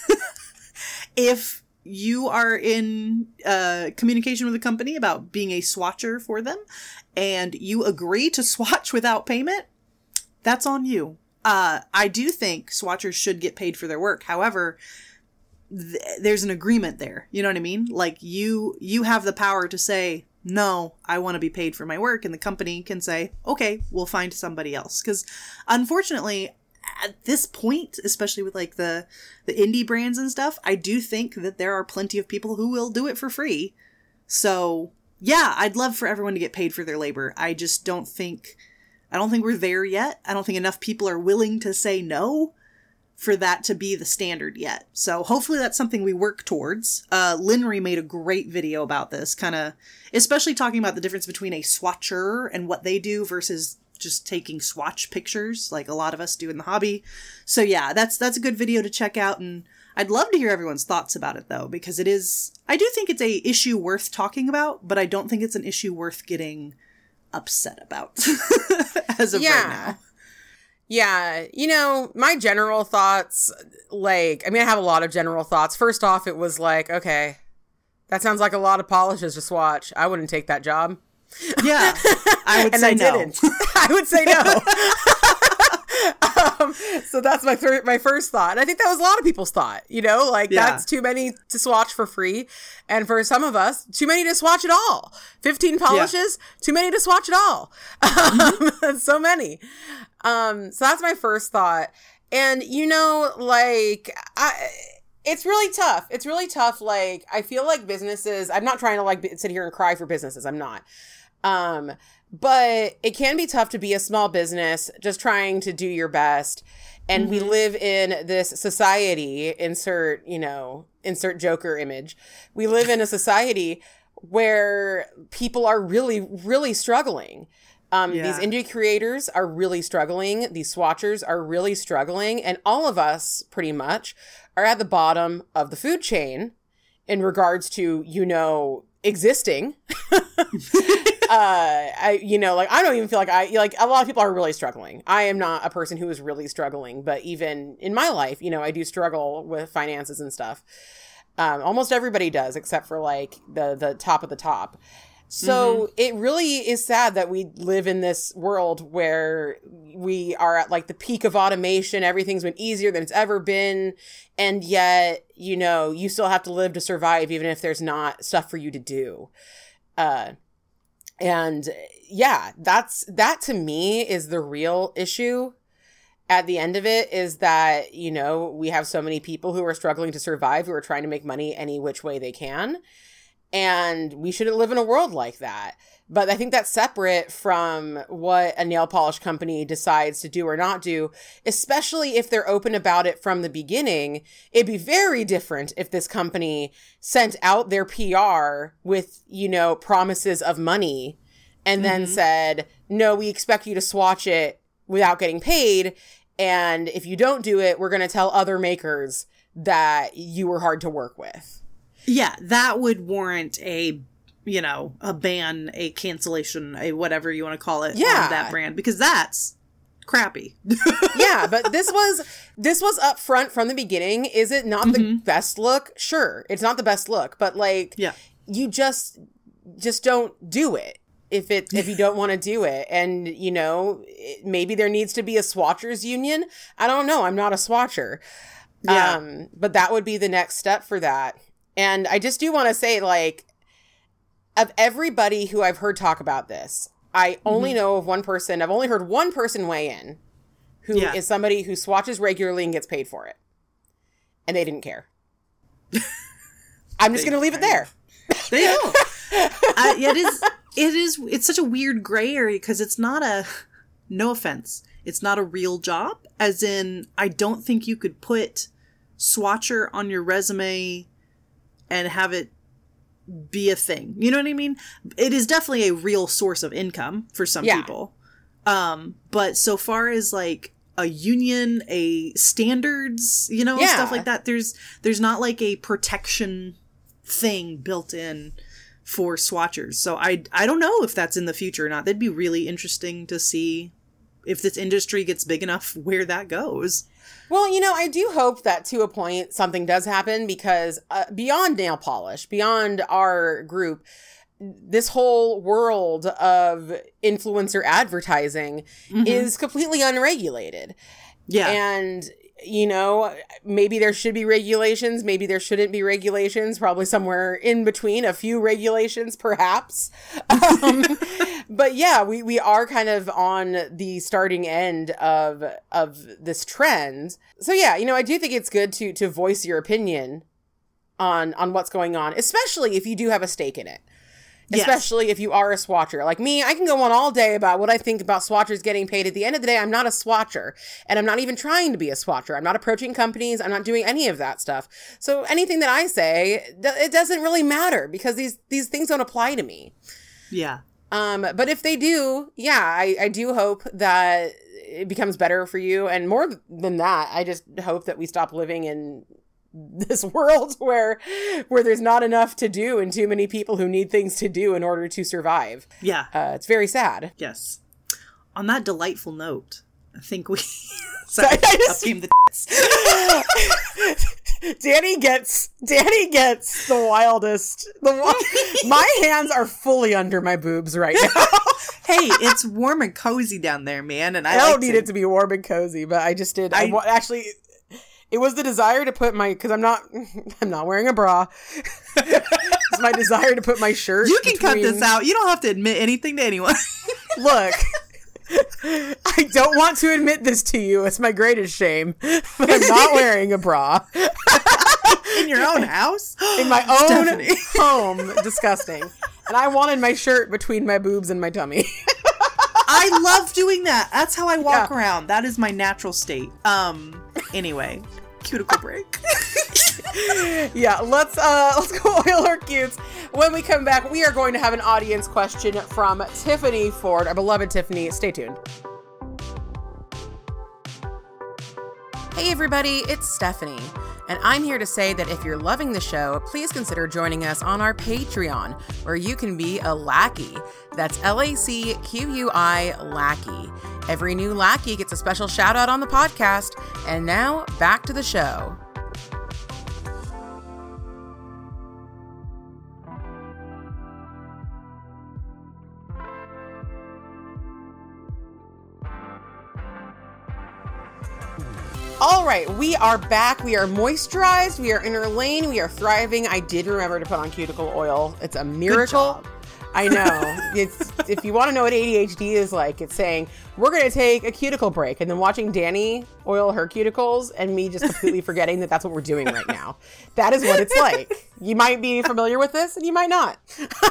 If you are in uh, communication with a company about being a swatcher for them, and you agree to swatch without payment, that's on you. Uh, I do think swatchers should get paid for their work. However, th- there's an agreement there. You know what I mean? Like you you have the power to say, no, I want to be paid for my work, and the company can say, okay, we'll find somebody else. Because unfortunately, at this point, especially with like the the indie brands and stuff, I do think that there are plenty of people who will do it for free. So yeah, I'd love for everyone to get paid for their labor. I just don't think I don't think we're there yet. I don't think enough people are willing to say no for that to be the standard yet. So hopefully that's something we work towards. Uh, Linry made a great video about this, kind of, especially talking about the difference between a swatcher and what they do versus just taking swatch pictures like a lot of us do in the hobby. So yeah, that's that's a good video to check out, and I'd love to hear everyone's thoughts about it though, because it is, I do think it's a issue worth talking about, but I don't think it's an issue worth getting upset about as of yeah. right now. Yeah, you know, my general thoughts, like, I mean, I have a lot of general thoughts. First off, it was like, okay, that sounds like a lot of polishes to swatch. I wouldn't take that job. Yeah, I would and say I no. didn't. I would say no. um, so that's my thir- my first thought. And I think that was a lot of people's thought, you know, like yeah. that's too many to swatch for free. And for some of us, too many to swatch at all. fifteen polishes, yeah. too many to swatch at all. Mm-hmm. So many. Um, so that's my first thought. And, you know, like, I, it's really tough. It's really tough. Like, I feel like businesses, I'm not trying to like sit here and cry for businesses. I'm not. Um, but it can be tough to be a small business, just trying to do your best. And mm-hmm. we live in this society, insert, you know, insert Joker image. We live in a society where people are really, really struggling. Um, yeah. These indie creators are really struggling. These swatchers are really struggling. And all of us, pretty much, are at the bottom of the food chain in regards to, you know, existing. uh, I, you know, like, I don't even feel like I, like, a lot of people are really struggling. I am not a person who is really struggling, but even in my life, you know, I do struggle with finances and stuff. Um, almost everybody does, except for, like, the, the top of the top. So mm-hmm. it really is sad that we live in this world where we are at like the peak of automation. Everything's been easier than it's ever been. And yet, you know, you still have to live to survive, even if there's not stuff for you to do. Uh, and yeah, that's, that to me is the real issue. At the end of it is that, you know, we have so many people who are struggling to survive, who are trying to make money any which way they can. And we shouldn't live in a world like that. But I think that's separate from what a nail polish company decides to do or not do, especially if they're open about it from the beginning. It'd be very different if this company sent out their P R with, you know, promises of money and mm-hmm. then said, no, we expect you to swatch it without getting paid. And if you don't do it, we're going to tell other makers that you were hard to work with. Yeah, that would warrant a, you know, a ban, a cancellation, a whatever you want to call it yeah. on that brand, because that's crappy. Yeah, but this was this was up front from the beginning. Is it not mm-hmm. the best look? Sure, it's not the best look, but like, yeah. you just just don't do it. if it if you don't want to do it. And, you know, it, maybe there needs to be a swatchers union. I don't know. I'm not a swatcher. Yeah. Um, but that would be the next step for that. And I just do want to say, like, of everybody who I've heard talk about this, I only mm-hmm. know of one person. I've only heard one person weigh in who yeah. is somebody who swatches regularly and gets paid for it. And they didn't care. I'm just going to leave it there. They don't. uh, it is, it is, it's such a weird gray area because it's not a, no offense, it's not a real job. As in, I don't think you could put swatcher on your resume and have it be a thing. You know what I mean? It is definitely a real source of income for some yeah. people. Um, but so far as like a union, a standards, you know, yeah. stuff like that, there's, there's not like a protection thing built in for swatchers. So I, I don't know if that's in the future or not. That'd be really interesting to see if this industry gets big enough where that goes. Well, you know, I do hope that to a point something does happen because uh, beyond nail polish, beyond our group, this whole world of influencer advertising mm-hmm. is completely unregulated. Yeah. And, you know, maybe there should be regulations. Maybe there shouldn't be regulations. Probably somewhere in between, a few regulations, perhaps. Um, but yeah, we, we are kind of on the starting end of of this trend. So yeah, you know, I do think it's good to to voice your opinion on on what's going on, especially if you do have a stake in it. Especially yes. if you are a swatcher. Like me, I can go on all day about what I think about swatchers getting paid. At the end of the day, I'm not a swatcher. And I'm not even trying to be a swatcher. I'm not approaching companies. I'm not doing any of that stuff. So anything that I say, it doesn't really matter because these, these things don't apply to me. Yeah. Um, but if they do, yeah, I, I do hope that it becomes better for you. And more than that, I just hope that we stop living in this world where where there's not enough to do and too many people who need things to do in order to survive. Yeah. Uh, it's very sad. Yes. On that delightful note, I think we... Sorry, up came the Danny gets Danny gets the wildest. The my hands are fully under my boobs right now. Hey, it's warm and cozy down there, man, and I, I don't need it to be warm and cozy, but I just did. I, I actually... It was the desire to put my, because I'm not, I'm not wearing a bra. It's my desire to put my shirt. You can between... cut this out. You don't have to admit anything to anyone. Look, I don't want to admit this to you. It's my greatest shame. But I'm not wearing a bra. In your own house? In my own Stephanie. Home. Disgusting. And I wanted my shirt between my boobs and my tummy. I love doing that. That's how I walk yeah. around. That is my natural state. Um. Anyway, cuticle break. Yeah, let's uh let's go oil our cutes. When we come back, we are going to have an audience question from Tiffany Ford, our beloved Tiffany. Stay tuned. Hey everybody, it's Stephanie. And I'm here to say that if you're loving the show, please consider joining us on our Patreon, where you can be a lackey. That's L A C Q U I, lackey. Every new lackey gets a special shout out on the podcast. And now, back to the show. All right, we are back. We are moisturized. We are in our lane. We are thriving. I did remember to put on cuticle oil. It's a miracle. I know. It's if you want to know what A D H D is like, it's saying, we're going to take a cuticle break. And then watching Danny oil her cuticles and me just completely forgetting that that's what we're doing right now. That is what it's like. You might be familiar with this and you might not.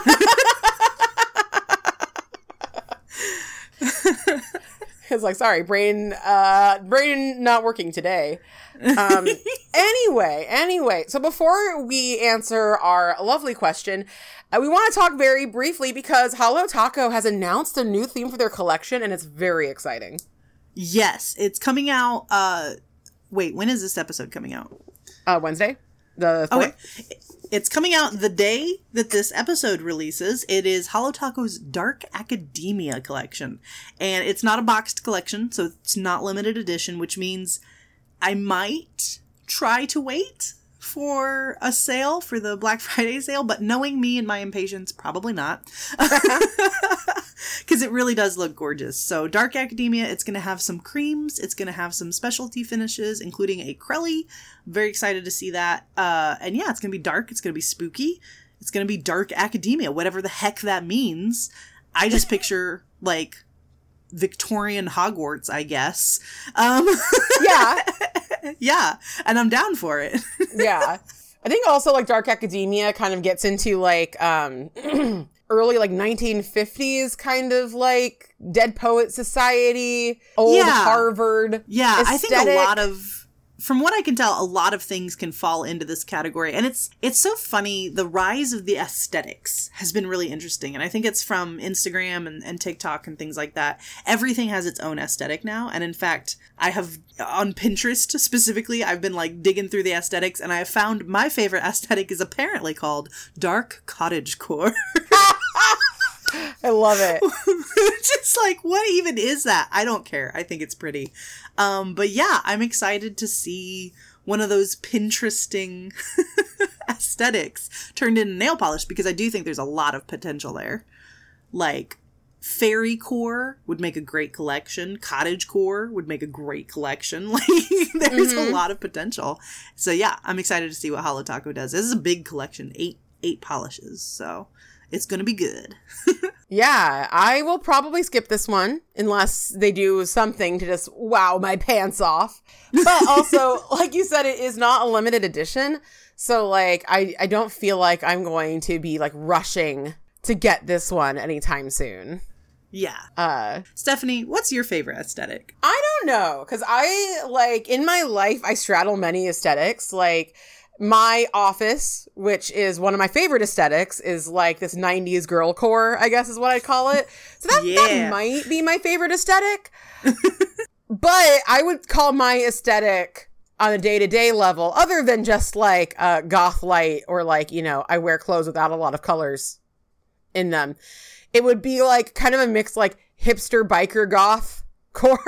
It's like, sorry, brain, uh, brain not working today. Um, anyway, anyway. So before we answer our lovely question, uh, we want to talk very briefly because Holo Taco has announced a new theme for their collection and it's very exciting. Yes, it's coming out. Uh, wait, when is this episode coming out? Uh, Wednesday. The fourth. Okay. It's coming out the day that this episode releases. It is Holo Taco's Dark Academia collection. And it's not a boxed collection, so it's not limited edition, which means I might try to wait for a sale, for the Black Friday sale, but knowing me and my impatience, probably not. Because it really does look gorgeous. So Dark Academia, it's going to have some creams. It's going to have some specialty finishes, including a Crelly. I'm very excited to see that. Uh, and yeah, it's going to be dark. It's going to be spooky. It's going to be Dark Academia, whatever the heck that means. I just picture, like, Victorian Hogwarts, I guess. Um, yeah. Yeah. And I'm down for it. Yeah. I think also, like, Dark Academia kind of gets into, like, um... early, like, nineteen fifties kind of, like, Dead Poet Society, old yeah. Harvard Yeah, aesthetic. I think a lot of, from what I can tell, a lot of things can fall into this category. And it's it's so funny, the rise of the aesthetics has been really interesting. And I think it's from Instagram and, and TikTok and things like that. Everything has its own aesthetic now. And in fact, I have, on Pinterest specifically, I've been, like, digging through the aesthetics, and I have found my favorite aesthetic is apparently called Dark Cottagecore. I love it. Just like, what even is that? I don't care. I think it's pretty. Um, but yeah, I'm excited to see one of those Pinteresting aesthetics turned into nail polish, because I do think there's a lot of potential there. Like, fairy core would make a great collection. Cottage core would make a great collection. Like, there's mm-hmm. a lot of potential. So yeah, I'm excited to see what Holotaco does. This is a big collection, eight eight polishes. So it's going to be good. Yeah, I will probably skip this one unless they do something to just wow my pants off. But also, like you said, it is not a limited edition. So, like, I, I don't feel like I'm going to be, like, rushing to get this one anytime soon. Yeah. Uh, Stephanie, what's your favorite aesthetic? I don't know, because I, like, in my life, I straddle many aesthetics. Like, my office, which is one of my favorite aesthetics, is like this nineties girl core, I guess is what I'd call it. So that, yeah. that might be my favorite aesthetic. But I would call my aesthetic on a day-to-day level, other than just like uh, goth light or like, you know, I wear clothes without a lot of colors in them. It would be like kind of a mix like hipster biker goth core.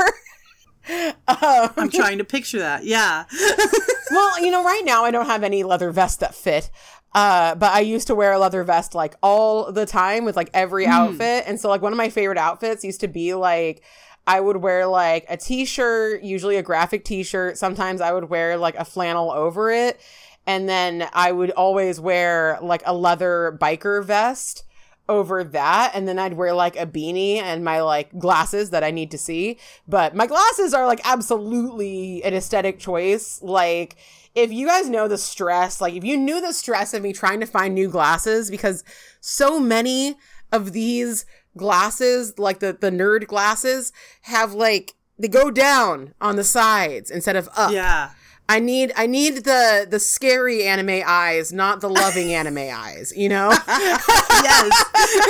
um, I'm trying to picture that. Yeah. Well, you know, right now I don't have any leather vests that fit. Uh, but I used to wear a leather vest like all the time with like every mm. outfit. And so like one of my favorite outfits used to be like, I would wear like a t-shirt, usually a graphic t-shirt. Sometimes I would wear like a flannel over it. And then I would always wear like a leather biker vest over that, and then I'd wear like a beanie and my like glasses that I need to see. But my glasses are like absolutely an aesthetic choice. Like, if you guys know the stress, like if you knew the stress of me trying to find new glasses, because so many of these glasses, like the the nerd glasses, have like, they go down on the sides instead of up. Yeah. I need I need the the scary anime eyes, not the loving anime eyes, you know? Yes.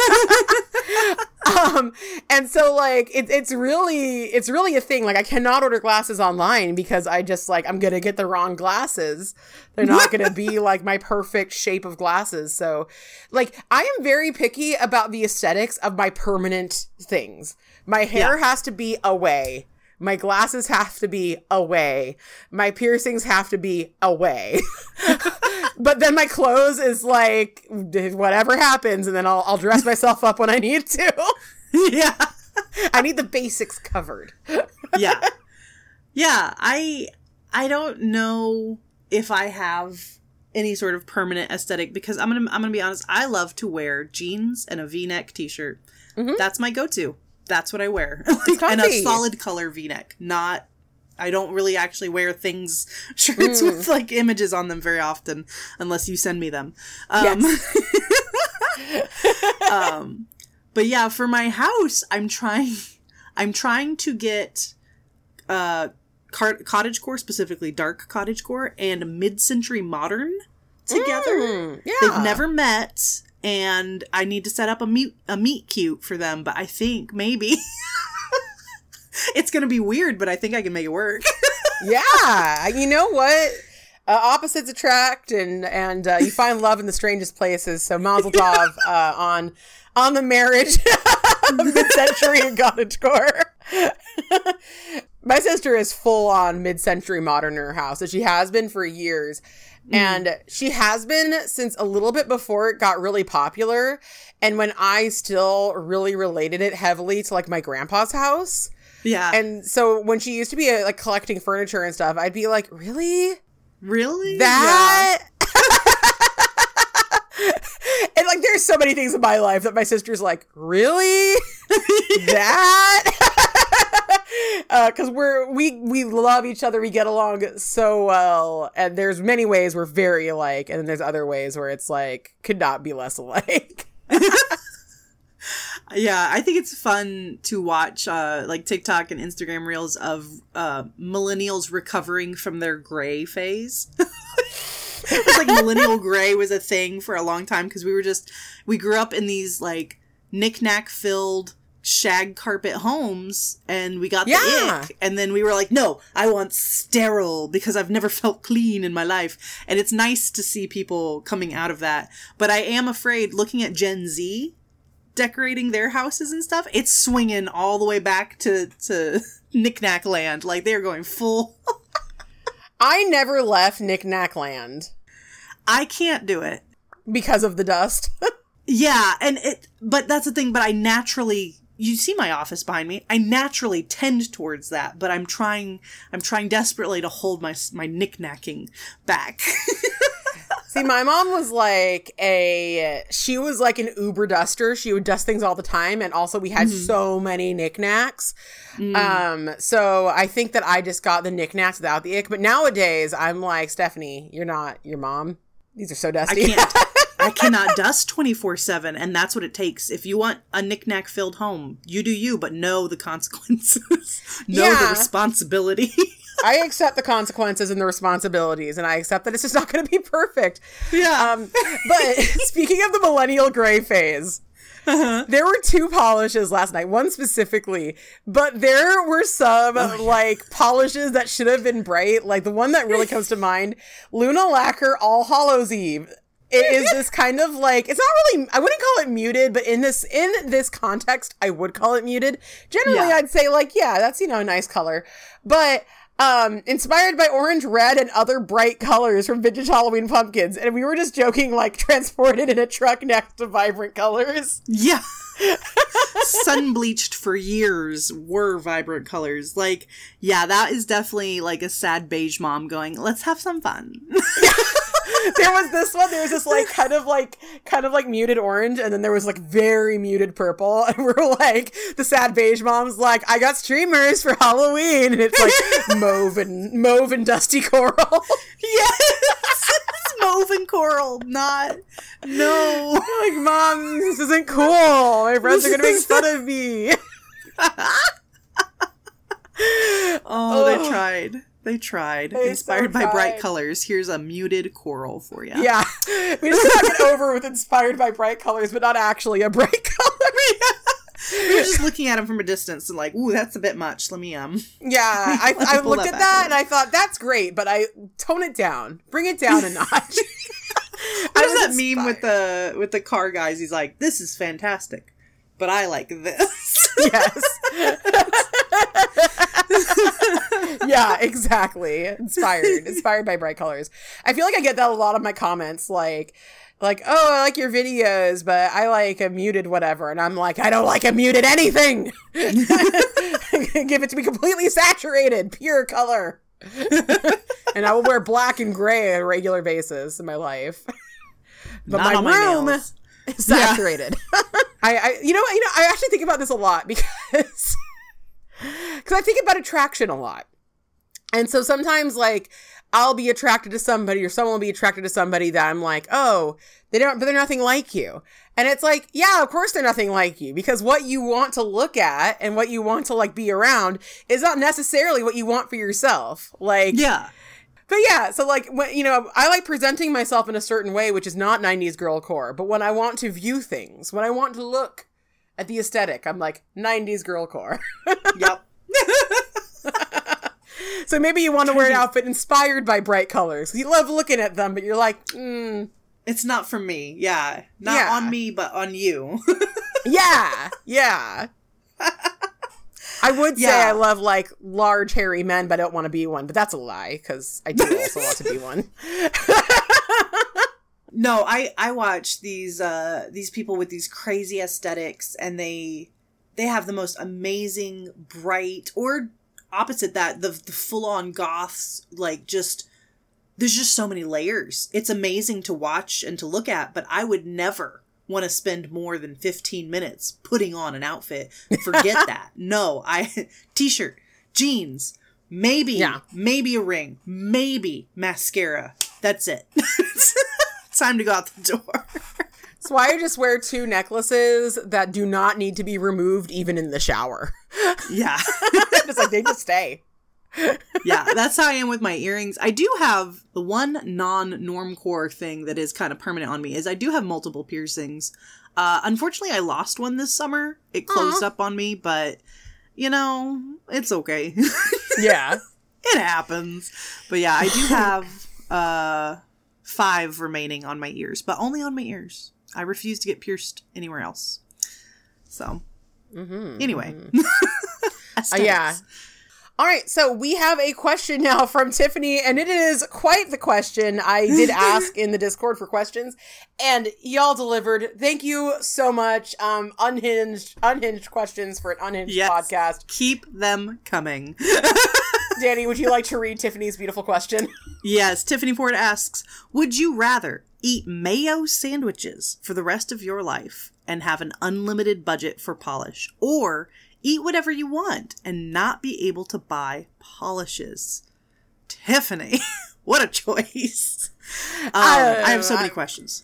um and so like it, it's really it's really a thing. Like, I cannot order glasses online because I just like I'm gonna get the wrong glasses. They're not gonna be like my perfect shape of glasses. So like, I am very picky about the aesthetics of my permanent things. My hair yeah. has to be away. My glasses have to be away. My piercings have to be away. But then my clothes is like, whatever happens, and then I'll I'll dress myself up when I need to. Yeah. I need the basics covered. Yeah. Yeah, I I don't know if I have any sort of permanent aesthetic, because I'm gonna I'm gonna be honest, I love to wear jeans and a V-neck t-shirt. Mm-hmm. That's my go-to. That's what I wear. Like, and a solid color V-neck. Not, I don't really actually wear things, shirts mm. with like images on them very often, unless you send me them. Um, yes. um, but yeah, for my house, I'm trying, I'm trying to get, uh, car- cottagecore, specifically dark cottagecore, and mid-century modern together. Mm, yeah. They've never met. And I need to set up a meet a meet cute for them, but I think maybe it's gonna be weird, but I think I can make it work. Yeah, you know what? Uh, opposites attract, and and uh, you find love in the strangest places. So Mazel Tov uh, on on the marriage of mid-century and cottagecore. My sister is full on mid-century modern in her house, and she has been for years. Mm. And she has been since a little bit before it got really popular. And when I still really related it heavily to like my grandpa's house. Yeah. And so when she used to be uh, like collecting furniture and stuff, I'd be like, really? Really? That? Yeah. And like, there's so many things in my life that my sister's like, really? That? Because uh, we're we we love each other, we get along so well, and there's many ways we're very alike, and then there's other ways where it's like could not be less alike. Yeah, I think it's fun to watch uh, like TikTok and Instagram reels of uh, millennials recovering from their gray phase. It's like millennial gray was a thing for a long time because we were just we grew up in these like knick-knack filled shag carpet homes, and we got the yeah. ick, and then we were like, no, I want sterile because I've never felt clean in my life. And it's nice to see people coming out of that, but I am afraid looking at Gen Z decorating their houses and stuff, it's swinging all the way back to to knick-knack land. Like they're going full. I never left knick-knack land. I can't do it because of the dust. Yeah, and it but that's the thing, but I naturally, you see my office behind me, I naturally tend towards that, but I'm trying I'm trying desperately to hold my my knick-knacking back. See, my mom was like a, she was like an Uber duster. She would dust things all the time. And also we had mm-hmm. so many knickknacks. Mm. Um, so I think that I just got the knickknacks without the ick. But nowadays I'm like, Stephanie, you're not your mom. These are so dusty. I can't. I cannot dust twenty-four seven, and that's what it takes. If you want a knick-knack filled home, you do you, but know the consequences. Know yeah. the responsibility. I accept the consequences and the responsibilities, and I accept that it's just not going to be perfect. Yeah. Um, but speaking of the millennial gray phase, uh-huh. there were two polishes last night, one specifically, but there were some oh, yeah. like polishes that should have been bright. Like the one that really comes to mind, Luna Lacquer All Hallows Eve. It is this kind of like, it's not really, I wouldn't call it muted, but in this, in this context, I would call it muted. Generally, yeah. I'd say like, yeah, that's, you know, a nice color. But Um, inspired by orange, red, and other bright colors from vintage Halloween pumpkins. And we were just joking, like, transported in a truck next to vibrant colors. Yeah. Sun-bleached for years were vibrant colors. Like, yeah, that is definitely, like, a sad beige mom going, let's have some fun. There was this one, there was this, like, kind of, like, kind of, like, muted orange, and then there was, like, very muted purple, and we're, like, the sad beige mom's like, I got streamers for Halloween, and it's, like, mauve and, mauve and dusty coral. Yes! It's mauve and coral, not, no. Like, Mom, this isn't cool. My friends are gonna make fun of me. oh, oh, they tried. They tried. They Inspired so by tried. bright colors. Here's a muted coral for you. Yeah. We just got it over with inspired by bright colors, but not actually a bright color. We were just looking at them from a distance and like, ooh, that's a bit much. Let me, um... Yeah, I, I looked that at that and I thought, that's great, but I tone it down. Bring it down a notch. What is that inspired. Meme with the with the car guys? He's like, this is fantastic, but I like this. Yes. Yeah, exactly. Inspired. Inspired by bright colors. I feel like I get that a lot of my comments, like, like, oh, I like your videos, but I like a muted whatever. And I'm like, I don't like a muted anything. Give it to me completely saturated, pure color. And I will wear black and gray on a regular basis in my life. But Not my on my room nails. is saturated. Yeah. I, I, you know, you know, I actually think about this a lot because, because I think about attraction a lot. And so sometimes, like, I'll be attracted to somebody or someone will be attracted to somebody that I'm like, oh, they don't, but they're nothing like you. And it's like, yeah, of course they're nothing like you, because what you want to look at and what you want to, like, be around is not necessarily what you want for yourself. Like, yeah. But yeah, so like, when, you know, I like presenting myself in a certain way, which is not nineties girl core. But when I want to view things, when I want to look at the aesthetic, I'm like, nineties girl core. Yep. So maybe you want to wear an outfit inspired by bright colors. You love looking at them, but you're like, mm. It's not for me. Yeah. Not yeah. on me, but on you. Yeah. Yeah. I would say Yeah. I love like large hairy men, but I don't want to be one. But that's a lie because I do also want to be one. No, I I watch these uh these people with these crazy aesthetics, and they they have the most amazing bright, or opposite that, the the full on goths, like just there's just so many layers. It's amazing to watch and to look at, but I would never want to spend more than fifteen minutes putting on an outfit. Forget that. No, I t-shirt, jeans, maybe Yeah. maybe a ring, maybe mascara. That's it. Time to go out the door. That's why I just wear two necklaces that do not need to be removed even in the shower. Yeah. Just like they just stay. Yeah, that's how I am with my earrings. I do have the one non-normcore thing that is kind of permanent on me is I do have multiple piercings. Uh, unfortunately, I lost one this summer. It closed Aww. up on me, but, you know, it's okay. Yeah. It happens. But yeah, I do have uh, five remaining on my ears, but only on my ears. I refuse to get pierced anywhere else. So, Mm-hmm. anyway. Mm-hmm. Uh, yeah. All right, so we have a question now from Tiffany, and it is quite the question. I did ask in the Discord for questions, and y'all delivered. Thank you so much. Um, unhinged, unhinged questions for an unhinged Yes. podcast. Keep them coming. Danny, would you like to read Tiffany's beautiful question? Yes, Tiffany Ford asks, would you rather eat mayo sandwiches for the rest of your life and have an unlimited budget for polish, or eat whatever you want and not be able to buy polishes? Tiffany, what a choice. Um, Uh, I have so many I- questions.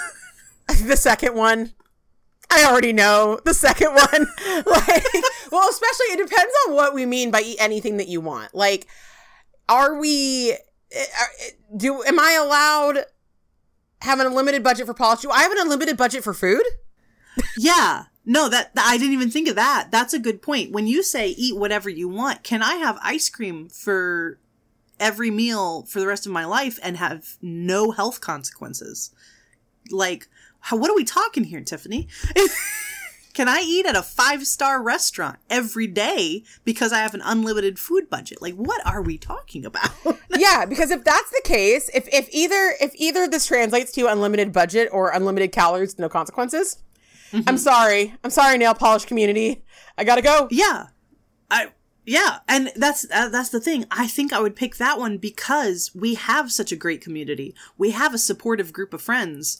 The second one, I already know. The second one, like, well, especially it depends on what we mean by eat anything that you want. Like, are we? Are, do am I allowed have an unlimited budget for polish? Do I have an unlimited budget for food? Yeah. No, that, that I didn't even think of that. That's a good point. When you say eat whatever you want, can I have ice cream for every meal for the rest of my life and have no health consequences? Like, how, what are we talking here, Tiffany? Can I eat at a five-star restaurant every day because I have an unlimited food budget? Like, what are we talking about? Yeah, because if that's the case, if if either if either this translates to unlimited budget or unlimited calories, no consequences. Mm-hmm. I'm sorry. I'm sorry, nail polish community. I gotta go. Yeah. I yeah, and that's uh, that's the thing. I think I would pick that one because we have such a great community. We have a supportive group of friends.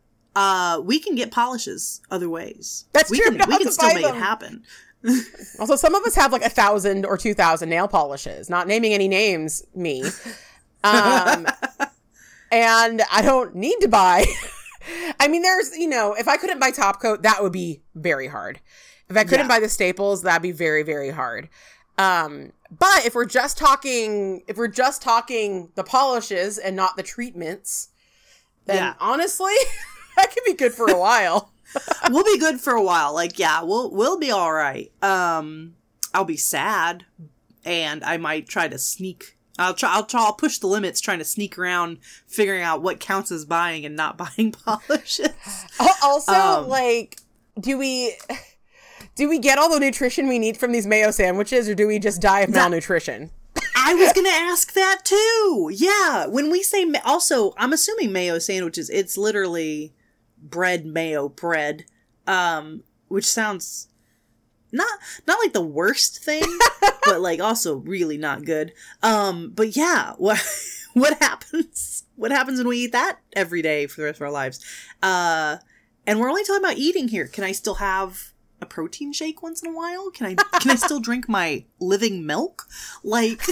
Uh, we can get polishes other ways. That's we true. Can, We don't we have can to still buy make them. it happen. Also, some of us have like a thousand or two thousand nail polishes. Not naming any names, me. Um, and I don't need to buy. I mean, there's, you know, if I couldn't buy Top Coat, that would be very hard. If I couldn't Yeah. buy the staples, that'd be very, very hard. Um, but if we're just talking, if we're just talking the polishes and not the treatments, then Yeah. honestly, that could be good for a while. We'll be good for a while. Like, yeah, we'll we'll be all right. Um, I'll be sad, and I might try to sneak. I'll try. I'll try. I'll push the limits, trying to sneak around, figuring out what counts as buying and not buying polishes. Also, Um, like, do we do we get all the nutrition we need from these mayo sandwiches, or do we just die of That- malnutrition? I was gonna ask that too. Yeah, when we say ma- also, I'm assuming mayo sandwiches. It's literally bread mayo bread, um, which sounds not not like the worst thing, but like also really not good. Um, but yeah, what what happens? What happens when we eat that every day for the rest of our lives? Uh, and we're only talking about eating here. Can I still have a protein shake once in a while? Can I can I still drink my living milk? Like,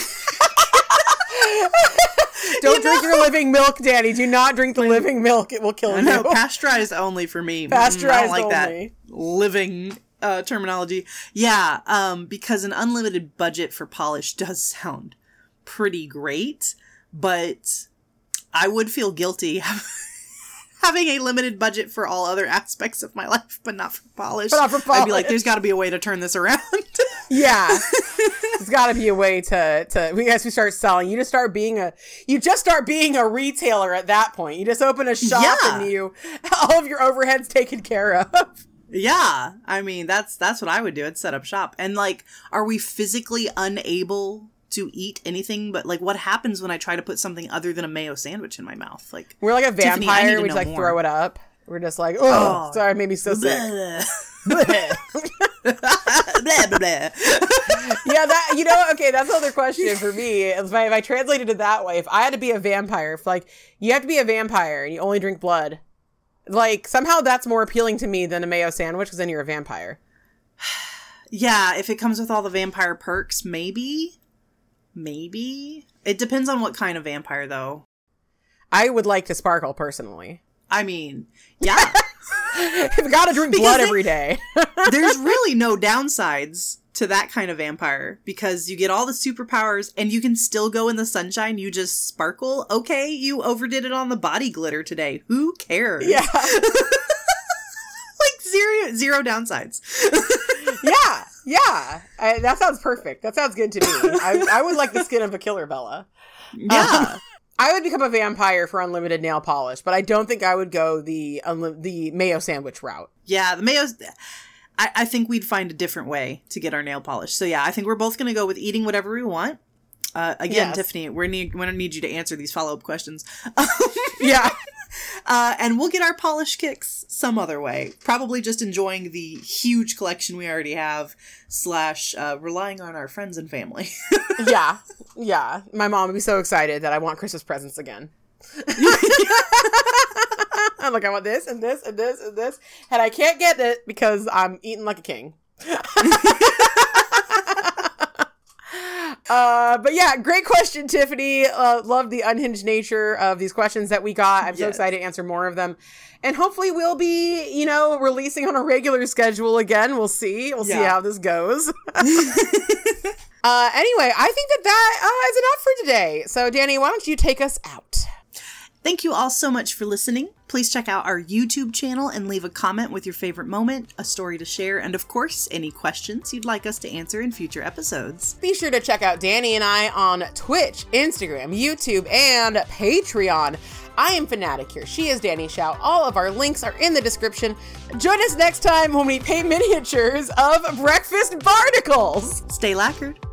Don't You drink know? your living milk, Danny. Do not drink the living milk. It will kill I you. know, pasteurized only for me. Mm, I Pasteurized don't like only. that living uh, terminology. Yeah, um, because an unlimited budget for polish does sound pretty great, but I would feel guilty having a limited budget for all other aspects of my life, but not for polish. But not for I'd be polish. like, there's got to be a way to turn this around. Yeah. There's got to be a way to, to, we as we start selling, you just start being a, you just start being a retailer at that point. You just open a shop Yeah. and you, all of your overheads taken care of. Yeah, I mean, that's that's what I would do. I'd set up shop. And, like, are we physically unable to eat anything? But, like, what happens when I try to put something other than a mayo sandwich in my mouth? Like, we're like a Tiffany, vampire. We just, like, more. throw it up. We're just like, oh, sorry, it made me so sick. blah, blah, blah. Yeah, that, you know, okay, that's another question for me. If I, if I translated it that way, if I had to be a vampire, if, like, you have to be a vampire and you only drink blood, like, somehow that's more appealing to me than a mayo sandwich, because then you're a vampire. Yeah, if it comes with all the vampire perks, maybe. Maybe. It depends on what kind of vampire, though. I would like to sparkle, personally. I mean, yeah. I've got to drink Because blood they- every day. There's really no downsides to that kind of vampire, because you get all the superpowers and you can still go in the sunshine. You just sparkle. Okay, you overdid it on the body glitter today. Who cares? Yeah. Like zero, zero downsides. Yeah. Yeah. I, that sounds perfect. That sounds good to me. I, I would like the skin of a killer Bella. Yeah. Um, I would become a vampire for unlimited nail polish, but I don't think I would go the unli- the mayo sandwich route. Yeah, the mayo's... I, I think we'd find a different way to get our nail polish. So yeah, I think we're both going to go with eating whatever we want. Uh, again, Yes. Tiffany, we're need, we're going to need you to answer these follow-up questions. Yeah. Uh, and we'll get our polish kicks some other way. Probably just enjoying the huge collection we already have, slash uh, relying on our friends and family. Yeah. Yeah. My mom would be so excited that I want Christmas presents again. I'm like, I want this and this and this and this. And I can't get it because I'm eating like a king. Uh, but yeah, great question, Tiffany. Uh, love the unhinged nature of these questions that we got. I'm so Yes. excited to answer more of them. And hopefully we'll be, you know, releasing on a regular schedule again. We'll see. We'll see Yeah. how this goes. uh, anyway, I think that that uh, is enough for today. So, Danny, why don't you take us out? Thank you all so much for listening. Please check out our YouTube channel and leave a comment with your favorite moment, a story to share, and of course, any questions you'd like us to answer in future episodes. Be sure to check out Danny and I on Twitch, Instagram, YouTube, and Patreon. I am Fanatic here. She is Danny Shao. All of our links are in the description. Join us next time when we paint miniatures of breakfast barnacles. Stay lacquered.